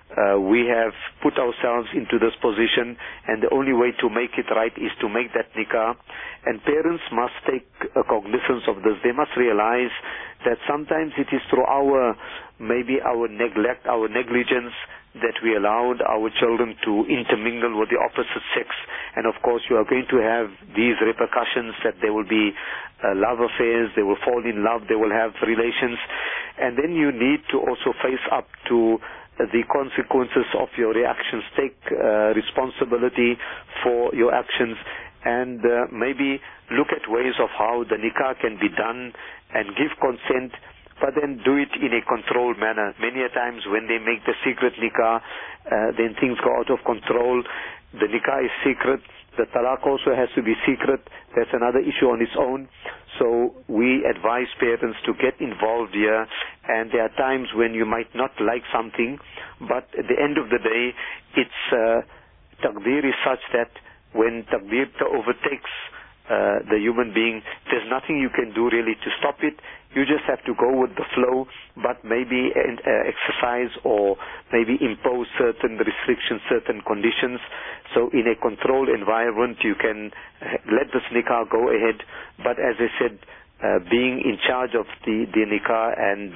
We have put ourselves into this position, and the only way to make it right is to make that nikah. And parents must take cognizance of this. They must realize that sometimes it is through maybe our neglect, our negligence, that we allowed our children to intermingle with the opposite sex. And of course you are going to have these repercussions, that there will be love affairs, they will fall in love, they will have relations, and then you need to also face up to the consequences of your reactions. Take responsibility for your actions, and maybe look at ways of how the nikah can be done and give consent, but then do it in a controlled manner. Many a times when they make the secret nikah, then things go out of control. The nikah is secret. The talaq also has to be secret. That's another issue on its own. So we advise parents to get involved here, and there are times when you might not like something, but at the end of the day, it's taqdeer is such that when taqdeer overtakes the human being, there's nothing you can do really to stop it. You just have to go with the flow, but maybe exercise or maybe impose certain restrictions, certain conditions. So in a controlled environment, you can let this nikah go ahead. But as I said, being in charge of the nikah and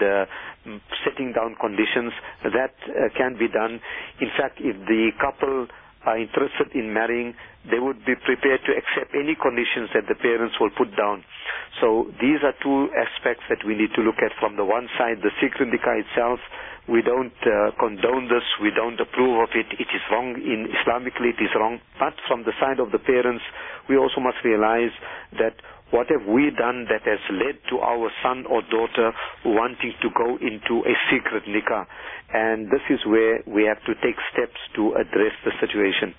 setting down conditions, that can be done. In fact, if the couple are interested in marrying, they would be prepared to accept any conditions that the parents will put down. So these are two aspects that we need to look at. From the one side, the secret nikah itself, we don't condone this, we don't approve of it, it is wrong, Islamically it is wrong. But from the side of the parents, we also must realize that what have we done that has led to our son or daughter wanting to go into a secret nikah? And this is where we have to take steps to address the situation.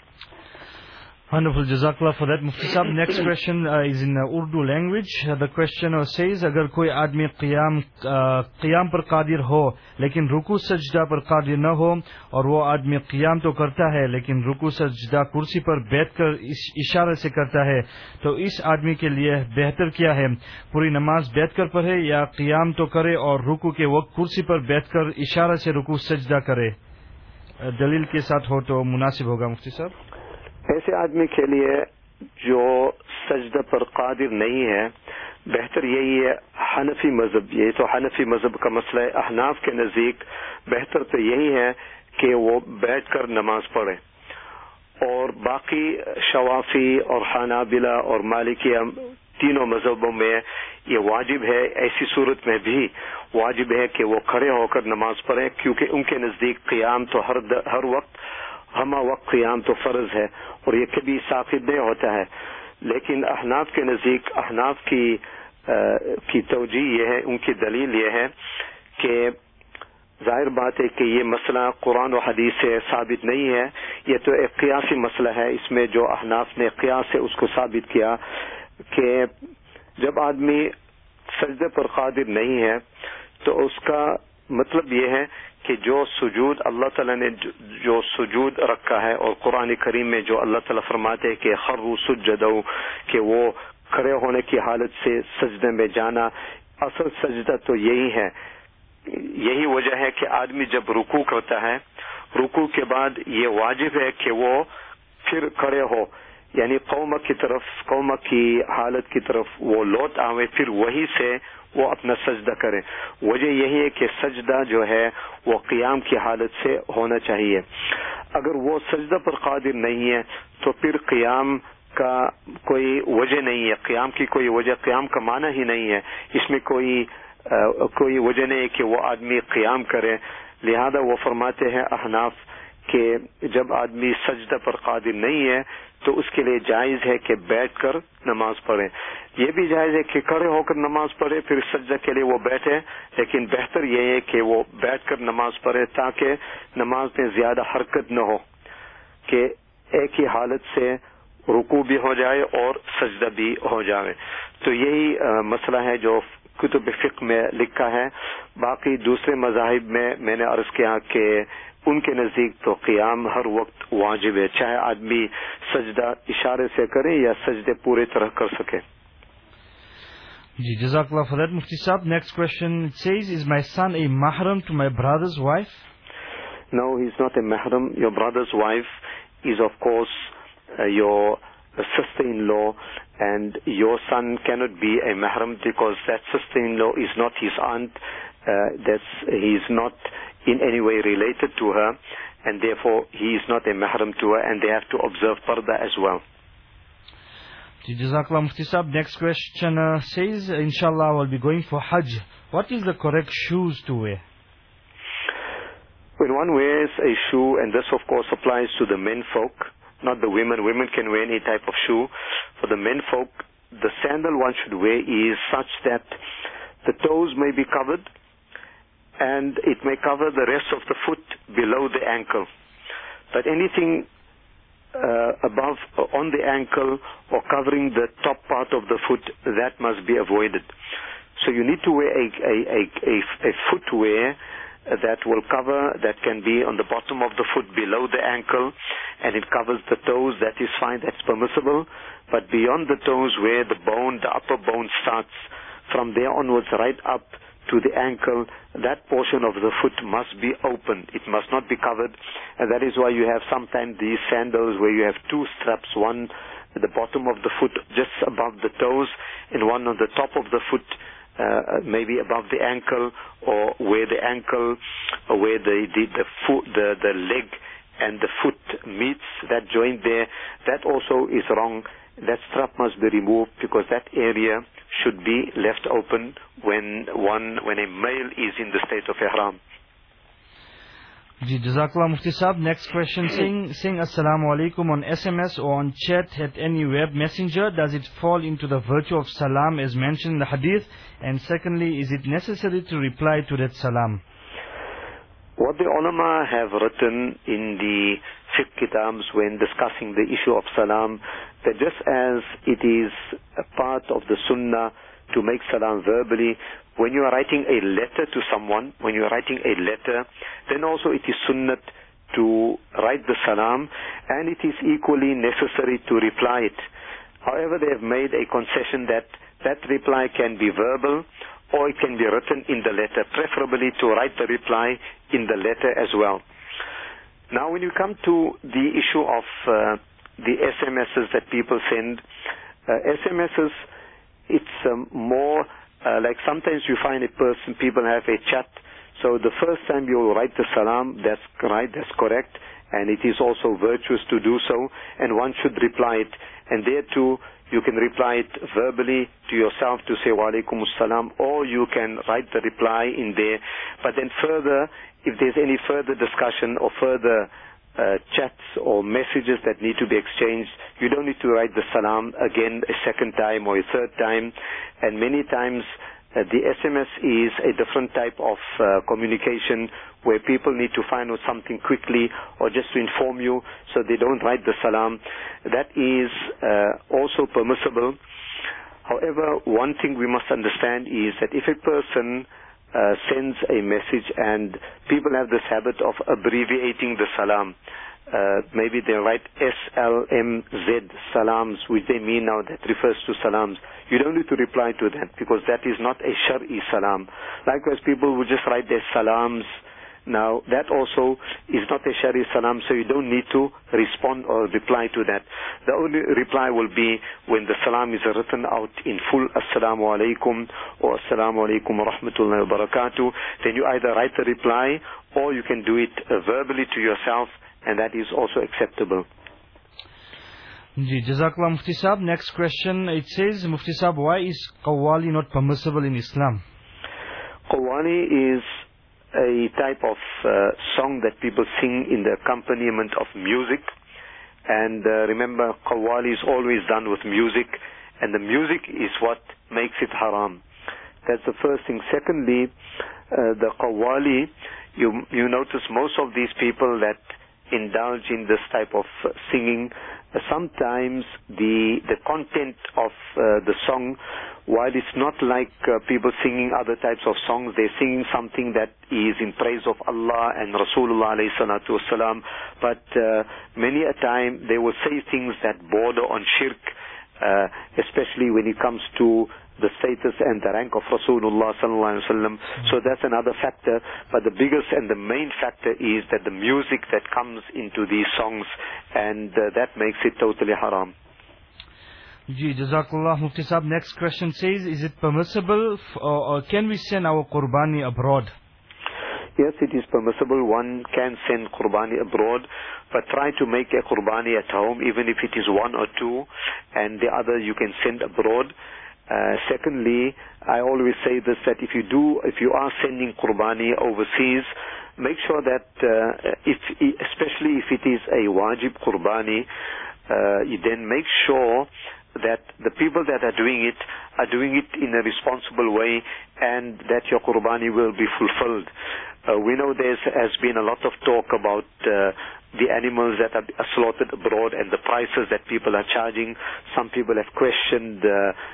Wonderful, Jazakallah for that, Mufti Sahab. Next question is in Urdu language. The questioner says, अगर कोई आदमी क़ियाम पर कादिर हो लेकिन रुकू सजदा पर कादिर न हो, और वो आदमी क़ियाम तो करता है लेकिन रुकू सजदा कुर्सी पर बैठकर इशारे से करता है, तो इस आदमी के लिए बेहतर क्या है? पूरी नमाज बैठकर पढ़े या क़ियाम तो करे और रुकू के वक्त कुर्सी पर बैठकर इशारे से रुकू सजदा करे? दलील के साथ हो तो मुनासिब होगा मुफ्ती साहब। ऐसे आदमी के लिए जो सजदा पर कादिर नहीं है, बेहतर यही है, हनफी मजहब, ये तो हनफी मजहब का मसला है, अहनाफ के नज़दीक बेहतर तो यही है कि वो बैठकर नमाज पढ़े। और बाकी शवाफी और हनाबिला और मालिकिया तीनों मजहबों में ये वाजिब है, ऐसी सूरत में भी वाजिब है कि वो खड़े होकर नमाज पढ़े, क्योंकि उनके नज़दीक क़ियाम तो हर वक्त हमा वक्त क़ियाम तो फ़र्ज है और ये कभी साक़ित नहीं होता है। लेकिन अहनाफ के नज़दीक, अहनाफ की तवजीह ये है, उनकी दलील ये है कि जाहिर बात है कि ये मसला कुरान और हदीस से साबित नहीं है, ये तो एक क़ियासी मसला है। इसमें जो अहनाफ ने क़ियास से उसको साबित किया कि जब आदमी सजदे पर कादिर नहीं है तो उसका मतलब ये है कि जो सुजूद अल्लाह ताला ने जो सुजूद रखा है, और कुरान करीम में जो अल्लाह ताला फरमाते हैं कि खर्रू सुज्जदऊ, कि वो खड़े होने की हालत से सजदे में जाना, असल सजदा तो यही है। यही वजह है कि आदमी जब रुकू करता है, रुकू के बाद ये वाजिब है कि वो फिर खड़े हो, यानी कौम की तरफ, कौम की हालत की तरफ वो लौट आवे, फिर वही से वो अपना सजदा करे। वजह यही है कि सजदा जो है वो क़ियाम की हालत से होना चाहिए। अगर वो सजदा पर कादिर नहीं है तो फिर क़ियाम का कोई वजह नहीं है, क़ियाम की कोई वजह, क़ियाम का माना ही नहीं है, इसमें कोई वजह नहीं है कि वो आदमी क़ियाम करे। लिहाजा वो फरमाते हैं अहनाफ कि जब आदमी सजदा पर कादिर नहीं है तो उसके लिए जायज है कि बैठकर नमाज पढ़े। ये भी जायज है कि खड़े होकर नमाज पढ़े फिर सजदा के लिए वो बैठे, लेकिन बेहतर ये है कि वो बैठकर नमाज पढ़े ताकि नमाज में ज्यादा हरकत न हो, कि एक ही हालत से रुकू भी हो जाए और सजदा भी हो जाए। तो यही मसला है जो कुतुब फिक्र में लिखा है। बाकी दूसरे मज़ाहिब में मैंने अर्ज किया कि उनके नजदीक तो क़ियाम हर वक्त वाजिब है, चाहे आदमी सजदा इशारे से करे या सजदे पूरे तरह कर सके। जी, Jazakallah for that, Mufti Saab. Next question, it says, is my son a mahram to my brother's wife? No, he's not a mahram. Your brother's wife is, of course, your sister-in-law, and your son cannot be a mahram because that sister-in-law is not his aunt. He's not in any way related to her, and therefore he is not a mahram to her, and they have to observe parda as well. Jazakallah Mufti Saab. Next question says, inshallah we'll be going for Hajj. What is the correct shoes to wear? When one wears a shoe, and this of course applies to the men folk, not the women. Women can wear any type of shoe. For the men folk, the sandal one should wear is such that the toes may be covered and it may cover the rest of the foot below the ankle. But anything above, on the ankle or covering the top part of the foot, that must be avoided. So you need to wear a footwear that will cover, that can be on the bottom of the foot below the ankle, and it covers the toes. That is fine, that's permissible. But beyond the toes, where the bone, the upper bone starts, from there onwards right up to the ankle, that portion of the foot must be open. It must not be covered. And that is why you have sometimes these sandals where you have two straps, one at the bottom of the foot just above the toes and one on the top of the foot, maybe above the ankle, or where the ankle, or where the leg and the foot meets, that joint there, that also is wrong. That strap must be removed because that area should be left open when a male is in the state of ihram. Ji, Jazakallah Mufti Saab. Next question, saying Assalamu alaikum on SMS or on chat at any web messenger, does it fall into the virtue of salam as mentioned in the hadith? And secondly, is it necessary to reply to that salam? What the ulama have written in the fiqh kitabs when discussing the issue of salam, that just as it is a part of the sunnah to make salam verbally, when you are writing a letter to someone, then also it is sunnah to write the salam, and it is equally necessary to reply it. However, they have made a concession that reply can be verbal or it can be written in the letter, preferably to write the reply in the letter as well. Now, when you come to the issue of the SMSs that people send, SMSs, it's more like sometimes you find people have a chat. So the first time you write the salam, that's right, that's correct, and it is also virtuous to do so, and one should reply it. And there too, you can reply it verbally to yourself to say wa alaikum assalam, or you can write the reply in there. But then further, if there's any further discussion or further chats or messages that need to be exchanged, you don't need to write the salam again a second time or a third time. And many times the SMS is a different type of communication where people need to find out something quickly or just to inform you, so they don't write the salam. That is also permissible. However, one thing we must understand is that if a person sends a message, and people have this habit of abbreviating the salam, maybe they write SLMZ, salams, which they mean now that refers to salams. You don't need to reply to that because that is not a Shar'i salam. Likewise, people would just write their salams Now, that also is not a Shari Salam, so you don't need to respond or reply to that. The only reply will be when the Salam is written out in full, Assalamu alaikum or Assalamu alaikum wa rahmatullahi wa barakatuh. Then you either write the reply or you can do it verbally to yourself, and that is also acceptable. Jazakallah Mufti Sahab. Next question, it says, Mufti Sahab, why is Qawwali not permissible in Islam? Qawwali is a type of song that people sing in the accompaniment of music. And remember, Qawwali is always done with music, and the music is what makes it haram. That's the first thing. Secondly, the Qawwali, you notice most of these people that indulge in this type of singing, sometimes the content of the song, while it's not like people singing other types of songs, they're singing something that is in praise of Allah and Rasulullah alayhi salatu wasalam, but many a time they will say things that border on shirk, especially when it comes to the status and the rank of Rasulullah sallallahu alaihi wasallam. So that's another factor, but the biggest and the main factor is that the music that comes into these songs, and that makes it totally haram. Jazakallah Mufti Sahab. Next question says, is it permissible or can we send our Qurbani abroad? Yes, it is permissible. One can send Qurbani abroad, but try to make a Qurbani at home, even if it is one or two, and the other you can send abroad. Secondly, I always say this, that if you are sending Qurbani overseas, make sure that especially if it is a wajib Qurbani, you then make sure that the people that are doing it in a responsible way, and that your Qurbani will be fulfilled. We know there has been a lot of talk about the animals that are slaughtered abroad and the prices that people are charging. Some people have questioned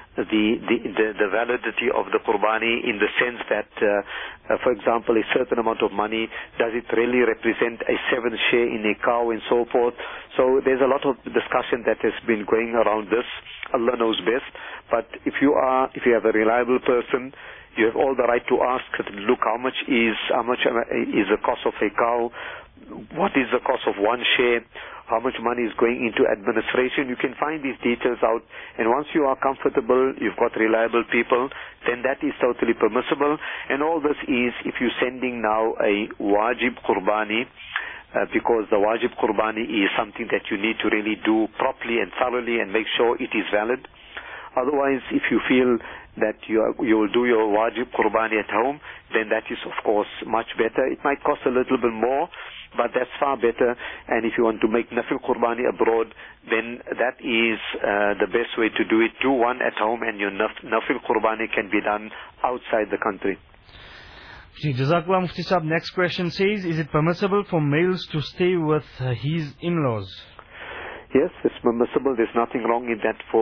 the validity of the Qurbani, in the sense that, for example, a certain amount of money, does it really represent a 7th share in a cow and so forth? So there's a lot of discussion that has been going around this. Allah knows best. But if you have a reliable person, you have all the right to ask, look, how much is the cost of a cow? What is the cost of 1 share? How much money is going into administration? You can find these details out, and once you are comfortable, you've got reliable people, then that is totally permissible. And all this is if you're sending now a wajib Qurbani, because the wajib Qurbani is something that you need to really do properly and thoroughly and make sure it is valid. Otherwise, if you feel that you will do your wajib Qurbani at home, then that is of course much better. It might cost a little bit more, but that's far better. And if you want to make Nafil Qurbani abroad, then that is the best way to do it. Do one at home, and your Nafil Qurbani can be done outside the country. Jazakallah Mufti Sahab. Next question says, is it permissible for males to stay with his in-laws? Yes, it's permissible. There's nothing wrong in that for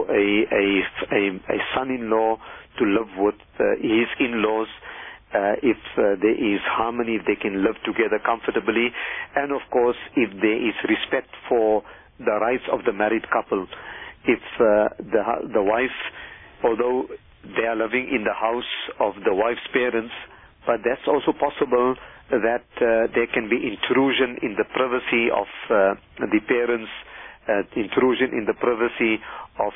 a son-in-law to live with his in-laws. If there is harmony, they can live together comfortably. And of course, if there is respect for the rights of the married couple. If the wife, although they are living in the house of the wife's parents, but that's also possible that there can be intrusion in the privacy of the parents, intrusion in the privacy of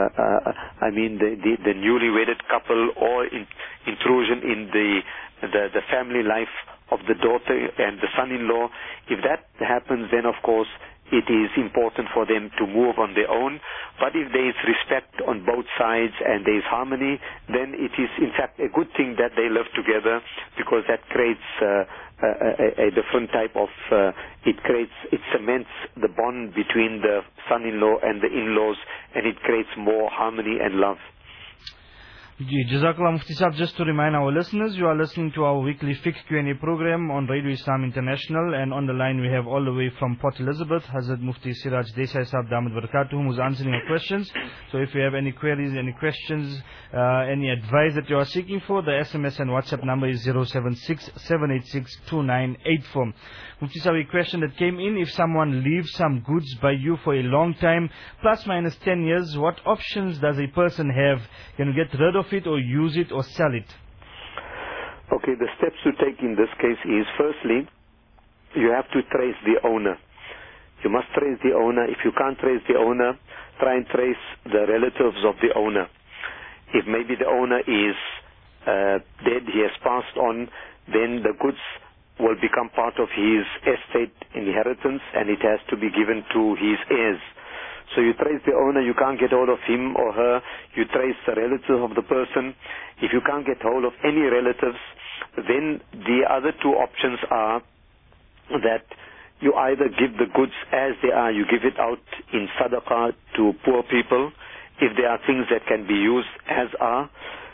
the newly wedded couple, or intrusion in the family life of the daughter and the son-in-law. If that happens, then of course it is important for them to move on their own. But if there is respect on both sides and there is harmony, then it is in fact a good thing that they live together, because that creates a different type of, it cements the bond between the son-in-law and the in-laws, and it creates more harmony and love. Jazakallah Mufti Sahab. Just to remind our listeners, you are listening to our weekly Fiqh Q&A program on Radio Islam International, and on the line we have all the way from Port Elizabeth, Hazrat Mufti Siraj Desai Sahab Damat Barakatuh, who's answering your questions. So if you have any queries, any questions, any advice that you are seeking for, the SMS and WhatsApp number is 076-786-2984. Mufti Sahab, a question that came in: if someone leaves some goods by you for a long time, plus minus 10 years, what options does a person have? Can you get rid of it, or use it, or sell it? Okay, the steps to take in this case is, firstly, you have to trace the owner. You must trace the owner. If you can't trace the owner, try and trace the relatives of the owner. If maybe the owner is dead, he has passed on, then the goods will become part of his estate inheritance, and it has to be given to his heirs. So you trace the owner, you can't get hold of him or her, you trace the relative of the person. If you can't get hold of any relatives, then the other two options are that you either give the goods as they are, you give it out in sadaqah to poor people, if there are things that can be used as are,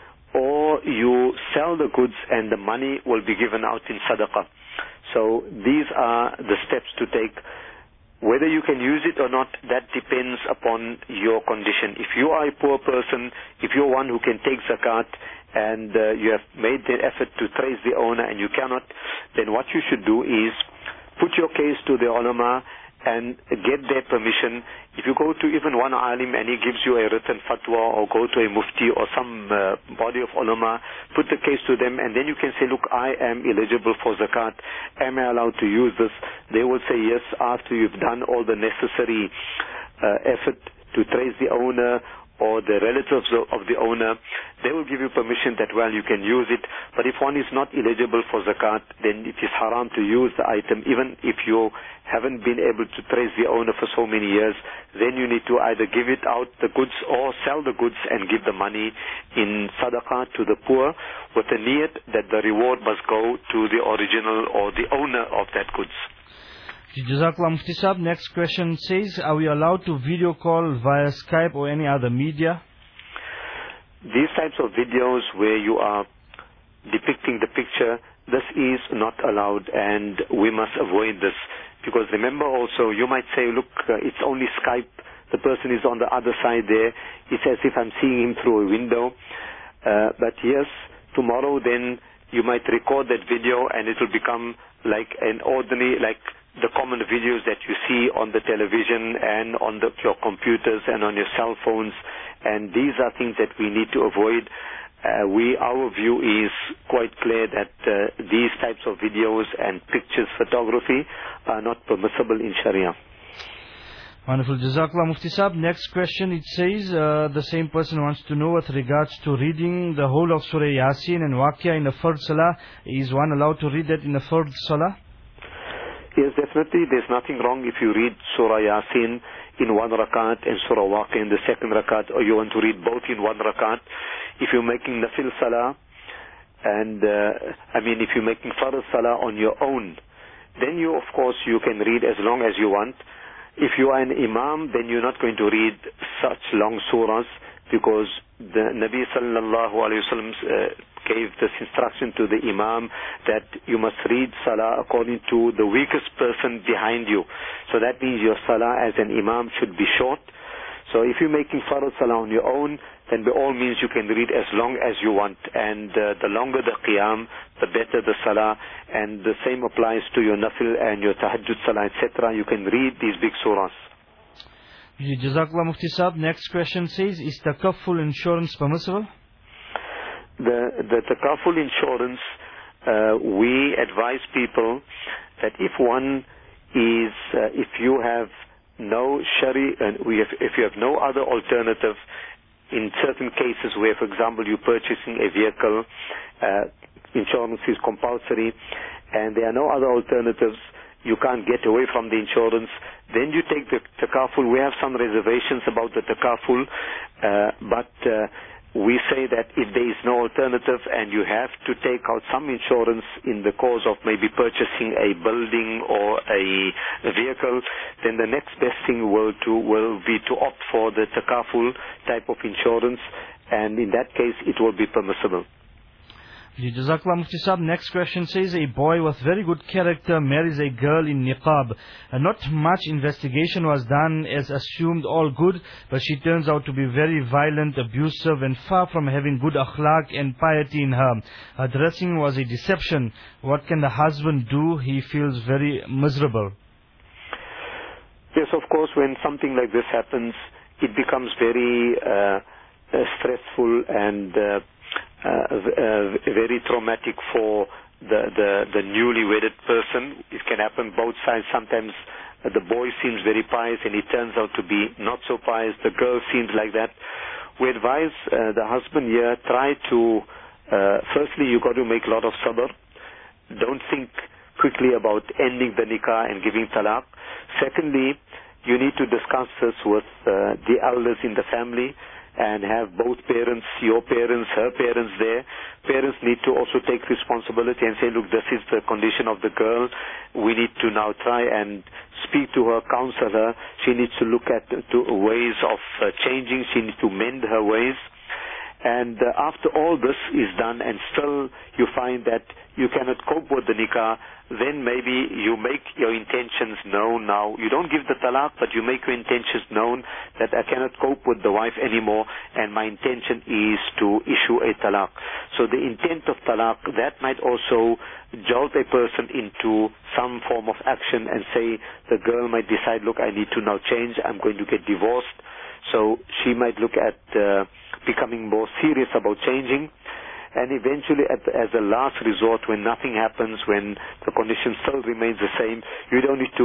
or you sell the goods and the money will be given out in sadaqah. So these are the steps to take. Whether you can use it or not, that depends upon your condition. If you are a poor person, if you're one who can take zakat, and you have made the effort to trace the owner and you cannot, then what you should do is put your case to the ulama and get their permission. If you go to even one alim and he gives you a written fatwa, or go to a mufti or some body of ulama, put the case to them, and then you can say, look, I am eligible for zakat. Am I allowed to use this? They will say yes, after you've done all the necessary effort to trace the owner or the relatives of the owner. They will give you permission that, well, you can use it. But if one is not eligible for zakat, then it is haram to use the item, even if you haven't been able to trace the owner for so many years. Then you need to either give it out, the goods, or sell the goods and give the money in sadaqah to the poor, with the niyat that the reward must go to the original or the owner of that goods. Jazakallah Mufti Sahab. Next question says, are we allowed to video call via Skype or any other media? These types of videos where you are depicting the picture, this is not allowed, and we must avoid this. Because remember also, you might say, look, it's only Skype, the person is on the other side there, it's as if I'm seeing him through a window. But yes, tomorrow then you might record that video and it will become like an ordinary, like the common videos that you see on the television and on your computers and on your cell phones. And these are things that we need to avoid. Our view is quite clear that these types of videos and pictures, photography, are not permissible in Sharia. Wonderful. Jazakallah Mufti Sahab. Next question, it says, the same person wants to know with regards to reading the whole of Surah Yasin and Waqia in the Fard Salah. Is one allowed to read that in the Fard Salah? Yes, definitely. There's nothing wrong if you read Surah Yasin in one rakat and Surah Waqia in the second rakat, or you want to read both in one rakat. If you're making nafil salah, and if you're making farz salah on your own, then you, of course, you can read as long as you want. If you are an imam, then you're not going to read such long surahs, because the Nabi sallallahu alayhi wa sallam gave this instruction to the imam that you must read salah according to the weakest person behind you. So that means your salah as an imam should be short. So if you're making farz salah on your own, then by all means you can read as long as you want. And the longer the qiyam, the better the salah. And the same applies to your nafil and your tahajjud salah, etc. You can read these big surahs. Jazakallah Mufti Sahab. Next question says, is takaful insurance permissible? The takaful insurance, we advise people that if one is, if you have no if you have no other alternative, in certain cases where, for example, you're purchasing a vehicle, insurance is compulsory, and there are no other alternatives, you can't get away from the insurance, then you take the takaful. We have some reservations about the takaful, but we say that if there is no alternative and you have to take out some insurance in the course of maybe purchasing a building or a vehicle, then the next best thing will be to opt for the takaful type of insurance, and in that case it will be permissible. Jazakallah Mufti Sahab. Next question says, a boy with very good character marries a girl in niqab. Not much investigation was done, as assumed all good, but she turns out to be very violent, abusive, and far from having good akhlaq and piety in her. Her dressing was a deception. What can the husband do? He feels very miserable. Yes, of course, when something like this happens, it becomes very stressful, and very traumatic for the newly wedded person. It can happen both sides. Sometimes the boy seems very pious and it turns out to be not so pious. The girl seems like that. We advise the husband here, try to, firstly, you got to make a lot of sabr. Don't think quickly about ending the nikah and giving talaq. Secondly, you need to discuss this with the elders in the family and have both parents, your parents, her parents there. Parents need to also take responsibility and say, look, this is the condition of the girl. We need to now try and speak to her, counsel her. She needs to look at ways of changing. She needs to mend her ways. And after all this is done and still you find that you cannot cope with the nikah, then maybe you make your intentions known now. You don't give the talaq, but you make your intentions known that I cannot cope with the wife anymore and my intention is to issue a talaq. So the intent of talaq, that might also jolt a person into some form of action and say the girl might decide, look, I need to now change, I'm going to get divorced. So she might look at becoming more serious about changing. And eventually, as a last resort, when nothing happens, when the condition still remains the same, you don't need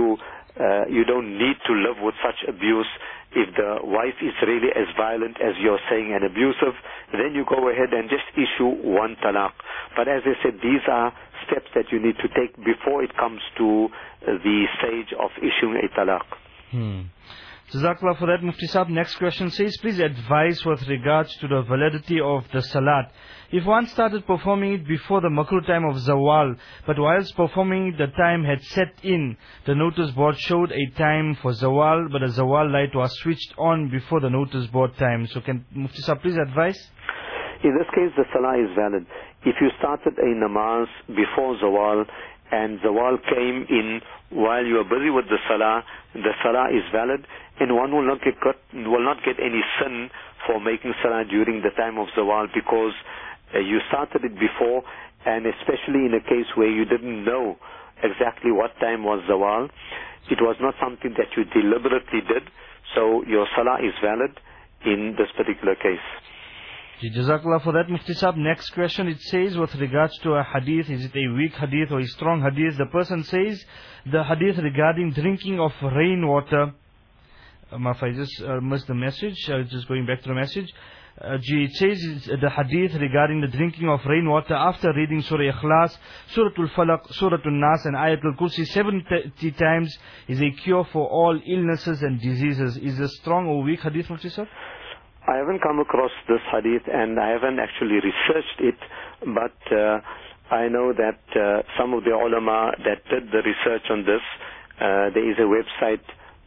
to live with such abuse. If the wife is really as violent as you're saying and abusive, then you go ahead and just issue one talaq. But as I said, these are steps that you need to take before it comes to the stage of issuing a talaq. Jazakallah for that, Mufti Sahib. Next question says, please advise with regards to the validity of the salat. If one started performing it before the makruh time of zawal, but whilst performing the time had set in, the notice board showed a time for zawal, but the zawal light was switched on before the notice board time. So can Mufti Sahib please advise? In this case, the salah is valid. If you started a namaz before zawal and zawal came in while you are busy with the salah is valid, and one will not get any sin for making salah during the time of zawal, because you started it before, and especially in a case where you didn't know exactly what time was zawal, it was not something that you deliberately did, so your salah is valid in this particular case. Jazakallah for that, Mufti Sahib. Next question, it says with regards to a hadith, is it a weak hadith or a strong hadith? The person says the hadith regarding drinking of rainwater. If I just missed the message, just going back to the message. It says the hadith regarding the drinking of rainwater after reading Surah Ikhlas, Surah Al-Falaq, Surah Al-Nas and Ayatul Kursi 70 times is a cure for all illnesses and diseases. Is a strong or weak hadith, Mufti Sahib? I haven't come across this hadith and I haven't actually researched it, but I know that some of the ulama that did the research on this, there is a website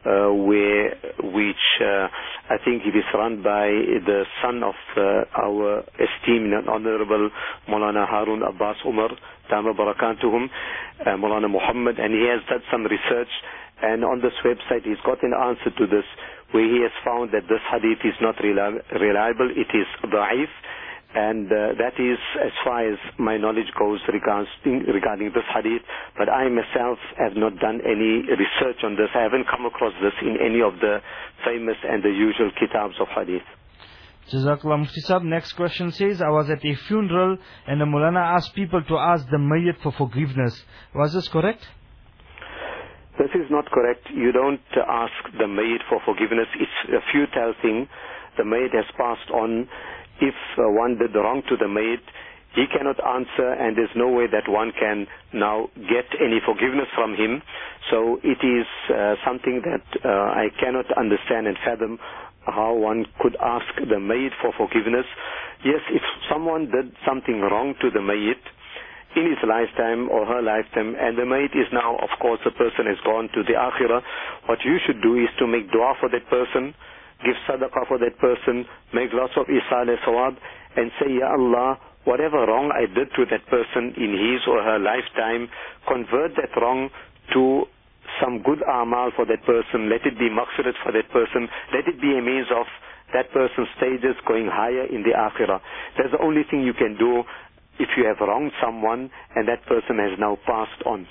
which I think it is run by the son of our esteemed and honorable Maulana Harun Abbas Umar, Dama Barakatuhum, Maulana Muhammad, and he has done some research, and on this website he's got an answer to this, where he has found that this hadith is not reliable, it is da'if, and that is as far as my knowledge goes regarding this hadith. But I myself have not done any research on this. I haven't come across this in any of the famous and the usual kitabs of hadith. Jazakallah, Mufti Sahib. Next question says, I was at a funeral and the Mulana asked people to ask the Mayyit for forgiveness. Was this correct? This is not correct. You don't ask the Mayyit for forgiveness. It's a futile thing. The Mayyit has passed on. If one did wrong to the Mayyit, he cannot answer, and there's no way that one can now get any forgiveness from him. So it is something that I cannot understand and fathom, how one could ask the Mayyit for forgiveness. Yes, if someone did something wrong to the Mayyit in his lifetime or her lifetime, and the Mayyit is now, of course, the person has gone to the Akhirah, what you should do is to make dua for that person, give sadaqah for that person, make lots of isal sawab, and say, Ya Allah, whatever wrong I did to that person in his or her lifetime, convert that wrong to some good amal for that person. Let it be maghfirat for that person. Let it be a means of that person's stages going higher in the Akhirah. That's the only thing you can do if you have wronged someone and that person has now passed on.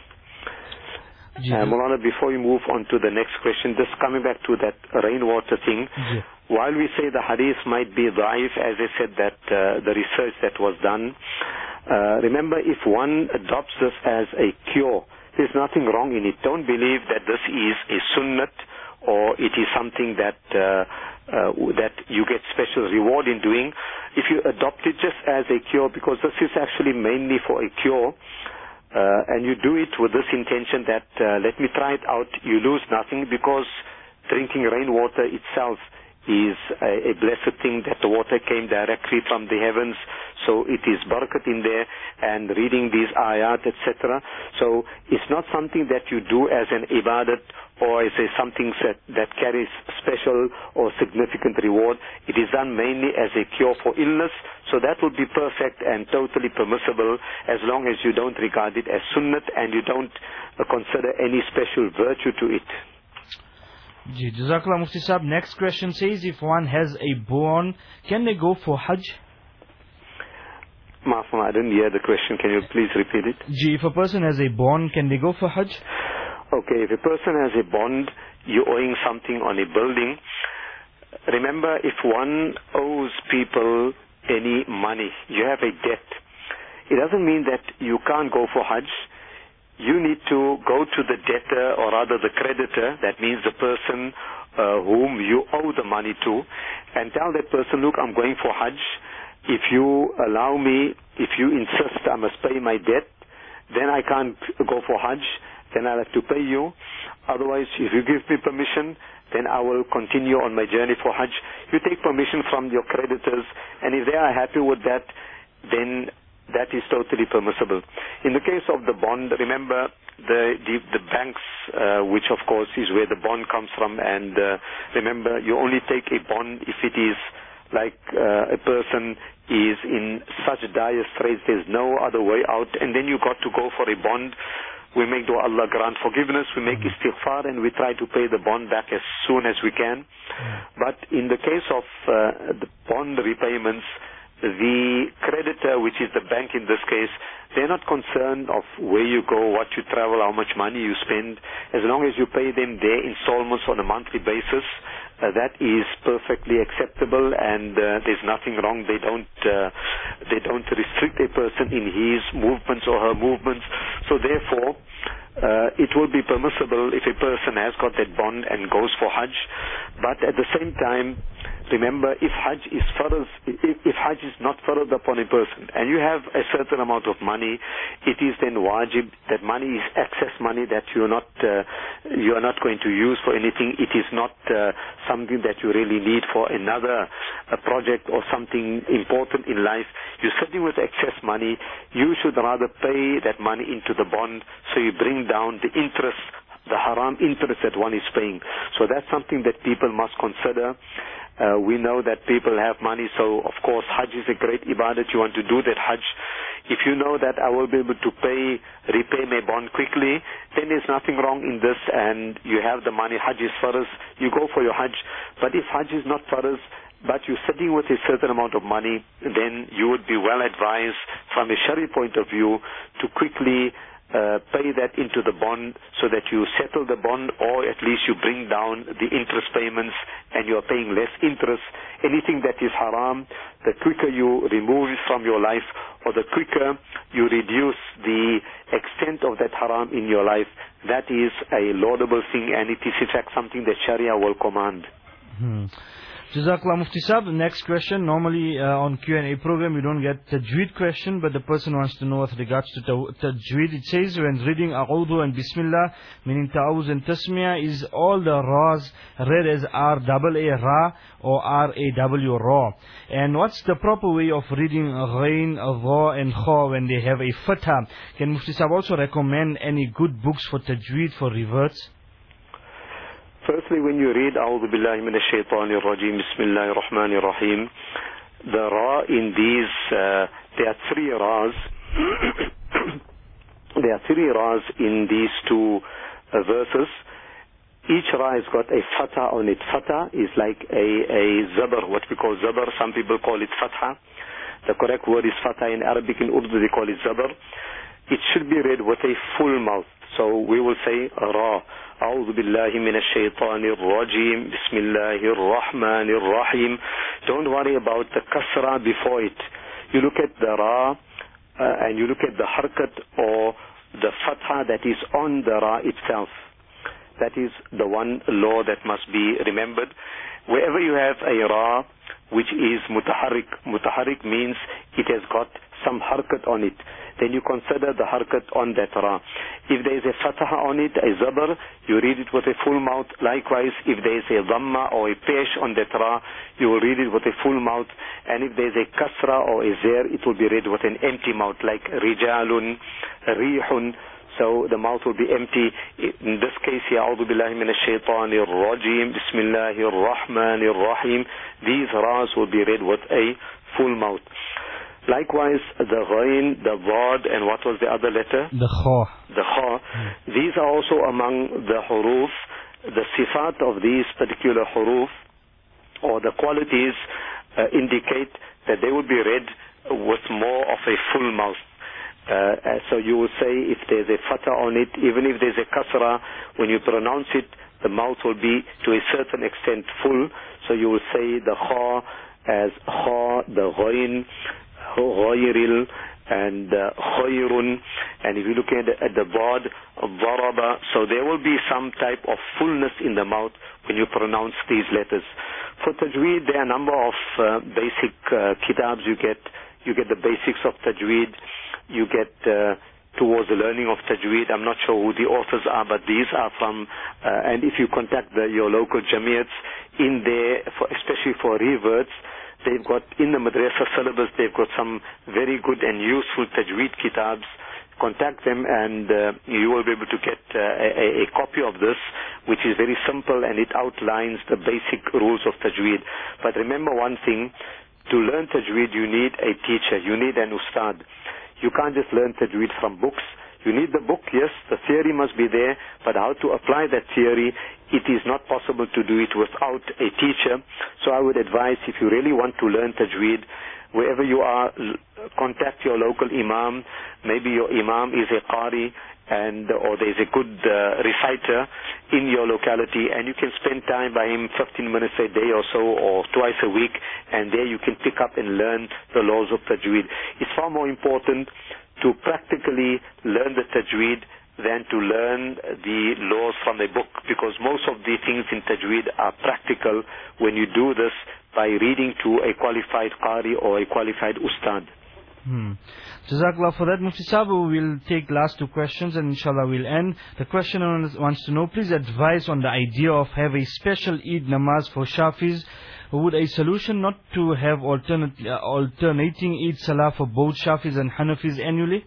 Maulana, before you move on to the next question, just coming back to that rainwater thing, while we say the hadith might be da'if, as I said that the research that was done, remember, if one adopts this as a cure, there's nothing wrong in it. Don't believe that this is a sunnat or it is something that that you get special reward in doing. If you adopt it just as a cure, because this is actually mainly for a cure, and you do it with this intention that let me try it out, you lose nothing, because drinking rainwater itself is a blessed thing, that the water came directly from the heavens, so it is barakat in there, and reading these ayat, etc. So it's not something that you do as an ibadat or as something that carries special or significant reward. It is done mainly as a cure for illness, so that would be perfect and totally permissible, as long as you don't regard it as sunnat and you don't consider any special virtue to it. Ji, Jazakallah Mufti Sahab. Next question says, if one has a born, can they go for Hajj? Maafam, I didn't hear the question. Can you please repeat it? Ji, if a person has a bond, can they go for Hajj? Okay, if a person has a bond, you're owing something on a building. Remember, if one owes people any money, you have a debt, it doesn't mean that you can't go for Hajj. You need to go to the debtor, or rather the creditor, that means the person whom you owe the money to, and tell that person, look, I'm going for Hajj. If you allow me, if you insist I must pay my debt, then I can't go for Hajj, then I'll have to pay you. Otherwise, if you give me permission, then I will continue on my journey for Hajj. You take permission from your creditors, and if they are happy with that, then that is totally permissible. In the case of the bond, remember the banks, which of course is where the bond comes from, and remember, you only take a bond if it is like a person is in such dire straits, there's no other way out, and then you got to go for a bond. We make dua Allah grant forgiveness, we make istighfar, and we try to pay the bond back as soon as we can. But in the case of the bond repayments, the creditor, which is the bank in this case, they're not concerned of where you go, what you travel, how much money you spend. As long as you pay them their installments on a monthly basis, that is perfectly acceptable, and there's nothing wrong. They don't restrict a person in his movements or her movements. So therefore, it will be permissible if a person has got that bond and goes for Hajj. But at the same time, remember, if Hajj is not farad upon a person, and you have a certain amount of money, it is then wajib. That money is excess money that you are not going to use for anything. It is not something that you really need for another project or something important in life. You're sitting with excess money. You should rather pay that money into the bond, so you bring down the interest, the haram interest that one is paying. So that's something that people must consider. We know that people have money, so of course Hajj is a great ibadat. You want to do that Hajj. If you know that I will be able to repay my bond quickly, then there's nothing wrong in this, and you have the money. Hajj is farz, you go for your Hajj. But if Hajj is not farz, but you're sitting with a certain amount of money, then you would be well advised from a Shari point of view to quickly pay that into the bond, so that you settle the bond, or at least you bring down the interest payments and you are paying less interest. Anything that is haram, the quicker you remove it from your life, or the quicker you reduce the extent of that haram in your life, that is a laudable thing, and it is in fact something that Sharia will command. Jazakallah Mufti Sahab. The next question, normally on Q&A program we don't get Tajweed question, but the person wants to know with regards to Tajweed. It says, when reading A'udhu and Bismillah, meaning Ta'awuz and Tasmiyah, is all the Ra's read as R-A-A Ra or R-A-W Ra? And what's the proper way of reading Ghain, Dha and Kha when they have a Fatha? Can Mufti Sahab also recommend any good books for Tajweed for reverts? Firstly, when you read A'udhu Billahi Minash Shaitanir Rajim, Bismillahir Rahmanir Rahim, the Ra in these, there are three Ra's. There are three Ra's in these two verses. Each Ra has got a Fatha on it. Fatha is like a Zabar, what we call Zabar. Some people call it Fatha. The correct word is Fatha in Arabic. In Urdu they call it Zabar. it should be read with a full mouth. So we will say Ra. أعوذ بالله من الشيطان الرجيم بسم الله الرحمن الرحيم. Don't worry about the kasra before it. You look at the Ra and you look at the harkat or the fatha that is on the Ra itself. That is the one law that must be remembered. Wherever you have a Ra which is mutaharrik means it has got some harkat on it. Then you consider the harkat on that Ra. If there is a fatha on it, a zabar, you read it with a full mouth. Likewise, if there is a dhamma or a pesh on that Ra, you will read it with a full mouth. And if there is a kasra or a zer, it will be read with an empty mouth, like rijalun, rihun. So the mouth will be empty. In this case here, A'udhu billahi minash shaitanir rajim, bismillahir rahmanir rahim. These Ra's will be read with a full mouth. Likewise, the ghain, the dad, and what was the other letter? The kha. The kha. These are also among the huruf. The sifat of these particular huruf, or the qualities, indicate that they would be read with more of a full mouth. So you will say if there's a fatha on it, even if there's a kasra, when you pronounce it, the mouth will be to a certain extent full. So you will say the kha as kha, the ghain, ghayril, and khayrun. And if you look at the dad, daraba, so there will be some type of fullness in the mouth when you pronounce these letters. For tajweed, there are a number of basic kitabs you get. You get the basics of tajweed. You get towards the learning of tajweed. I'm not sure who the authors are, but these are from, and if you contact your local jamiats, in there, especially for reverts, they've got, in the madrasa syllabus, they've got some very good and useful tajweed kitabs. Contact them and you will be able to get a copy of this, which is very simple and it outlines the basic rules of tajweed. But remember one thing, to learn tajweed you need a teacher, you need an ustad. You can't just learn tajweed from books. You need the book, yes, the theory must be there, but how to apply that theory, it is not possible to do it without a teacher. So I would advise, if you really want to learn tajweed, wherever you are, contact your local imam. Maybe your imam is a qari, or there is a good reciter in your locality, and you can spend time by him 15 minutes a day or so, or twice a week, and there you can pick up and learn the laws of tajweed. It's far more important to practically learn the tajweed than to learn the laws from a book, because most of the things in tajweed are practical when you do this by reading to a qualified qari or a qualified ustad. Jazakallah for that. Mufti Sahib, we will take last two questions and inshallah we'll end. The questioner wants to know, please advise on the idea of have a special Eid namaz for Shafis. Would a solution not to have alternating Eid Salah for both Shafis and Hanafis annually?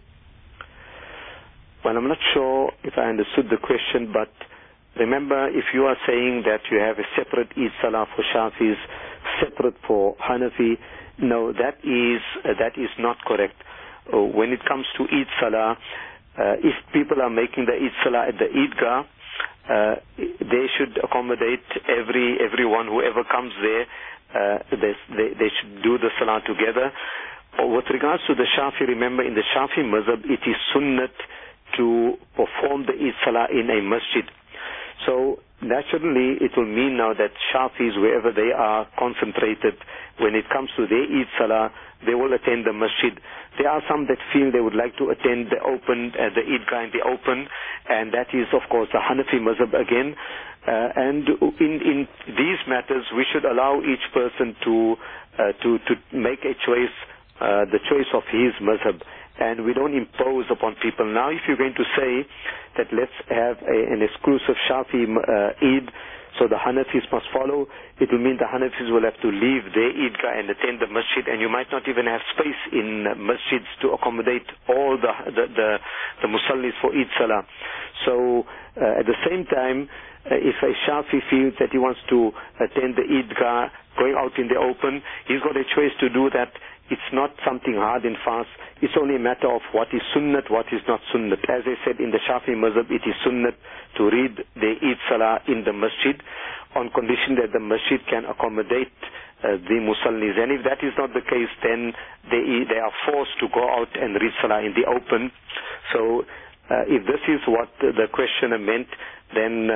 Well, I'm not sure if I understood the question, but remember, if you are saying that you have a separate Eid Salah for Shafis, separate for Hanafi, no, that is not correct. When it comes to Eid Salah, if people are making the Eid Salah at the Eidgah, they should accommodate everyone, whoever comes there, they should do the Salah together. With regards to the Shafi, remember in the Shafi mazhab, it is sunnat to perform the Eid Salah in a masjid. So naturally, it will mean now that Shafis, wherever they are concentrated, when it comes to their Eid Salah, they will attend the masjid. There are some that feel they would like to attend the Eidgah in the open, and that is, of course, the Hanafi mazhab again. And in these matters, we should allow each person to make a choice, the choice of his mazhab. And we don't impose upon people. Now, if you're going to say that let's have an exclusive Shafi Eid, so the Hanafis must follow, it will mean the Hanafis will have to leave their Eidgah and attend the masjid, and you might not even have space in masjids to accommodate all the musallis for Eid Salah. So at the same time, if a Shafi feels that he wants to attend the Eidgah going out in the open, he's got a choice to do that. It's not something hard and fast. It's only a matter of what is sunnat, what is not sunnat. As I said, in the Shafi mazhab, it is sunnat to read the Eid Salah in the masjid on condition that the masjid can accommodate the musallis. And if that is not the case, then they are forced to go out and read salah in the open. So if this is what the questioner meant, then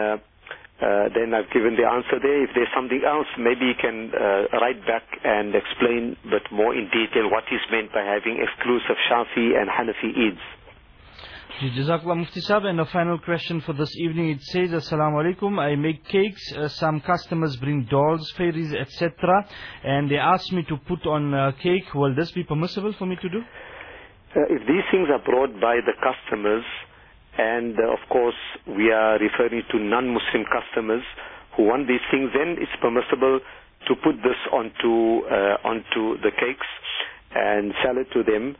I've given the answer there. If there's something else, maybe you can write back and explain but more in detail what is meant by having exclusive Shafi and Hanafi Eids. Jazakallah Mufti Sahib. And a final question for this evening. It says, Assalamu alaikum, I make cakes, some customers bring dolls, fairies, etc. and they ask me to put on cake. Will this be permissible for me to do? If these things are brought by the customers, and of course we are referring to non-Muslim customers who want these things, then it's permissible to put this onto the cakes and sell it to them.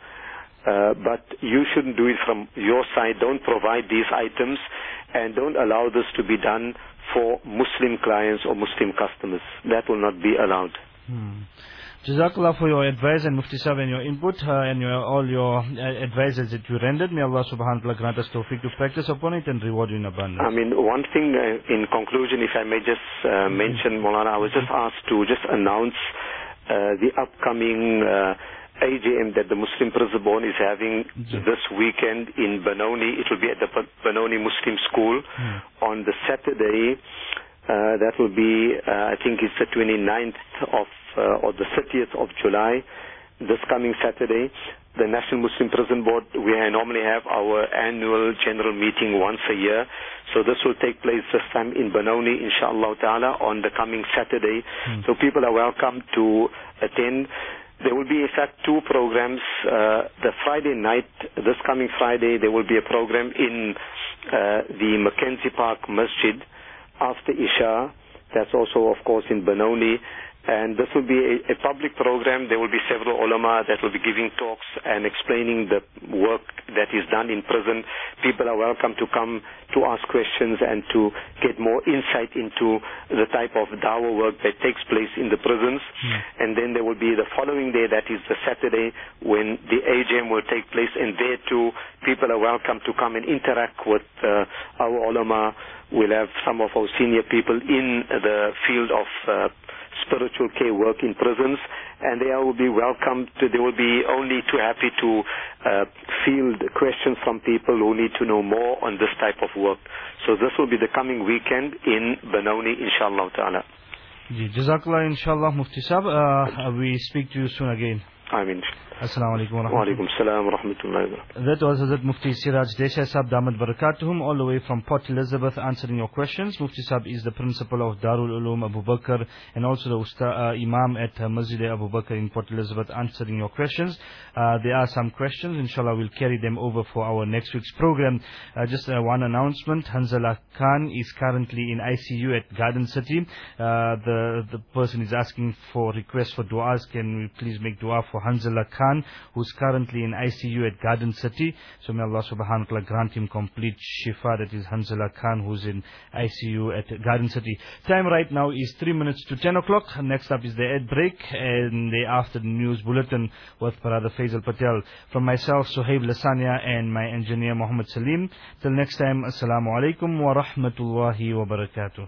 But you shouldn't do it from your side. Don't provide these items and don't allow this to be done for Muslim clients or Muslim customers. That will not be allowed. Jazakallah for your advice and Mufti Sahib and your input and all your advices that you rendered. May Allah subhanahu wa ta'ala grant us tawfiq to practice upon it and reward you in abundance. I mean, one thing in conclusion, if I may just mention, Maulana, I was just asked to just announce the upcoming AGM that the Muslim Prison Board is having this weekend in Benoni. It will be at the Benoni Muslim School on the Saturday. That will be, I think it's the 29th or the 30th of July, this coming Saturday. The National Muslim Prison Board, we normally have our annual general meeting once a year. So this will take place this time in Benoni, inshallah ta'ala, on the coming Saturday. So people are welcome to attend. There will be, in fact, two programs. The Friday night, this coming Friday, there will be a program in the Mackenzie Park Masjid after Isha. That's also, of course, in Benoni. And this will be a public program. There will be several ulama that will be giving talks and explaining the work that is done in prison. People are welcome to come to ask questions and to get more insight into the type of dawah work that takes place in the prisons. And then there will be the following day, that is the Saturday, when the AGM will take place. And there too, people are welcome to come and interact with our ulama. We'll have some of our senior people in the field of spiritual care work in prisons, and they will be welcome to, they will be only too happy to field questions from people who need to know more on this type of work. So this will be the coming weekend in Benoni, inshallah ta'ala. Jazakallah, inshallah, Mufti Sahib. We speak to you soon again. Ameen. Assalamu alaikum wa Wa alaikum salam wa rahmatullahi wa barakatuh. That was Hazrat Mufti Siraj Desai Sahib Damat Barakatuhum, all the way from Port Elizabeth, answering your questions. Mufti Sahib is the principal of Darul Ulum Abu Bakr and also the Imam at Masjid Abu Bakr in Port Elizabeth, answering your questions. There are some questions, inshallah we'll carry them over for our next week's program. Just one announcement, Hanzala Khan is currently in ICU at Garden City. The person is asking for requests for du'as. Can we please make dua for Hanzala Khan, who's currently in ICU at Garden City? So may Allah subhanahu wa ta'ala grant him complete shifa. That is Hanzala Khan, who's in ICU at Garden City. Time right now is 3 minutes to 10 o'clock. Next up is the ad break, and thereafter the news bulletin with Brother Faisal Patel. From myself, Suhaib Lasania, and my engineer Muhammad Salim. Till next time, Assalamu alaikum wa rahmatullahi wa barakatuh.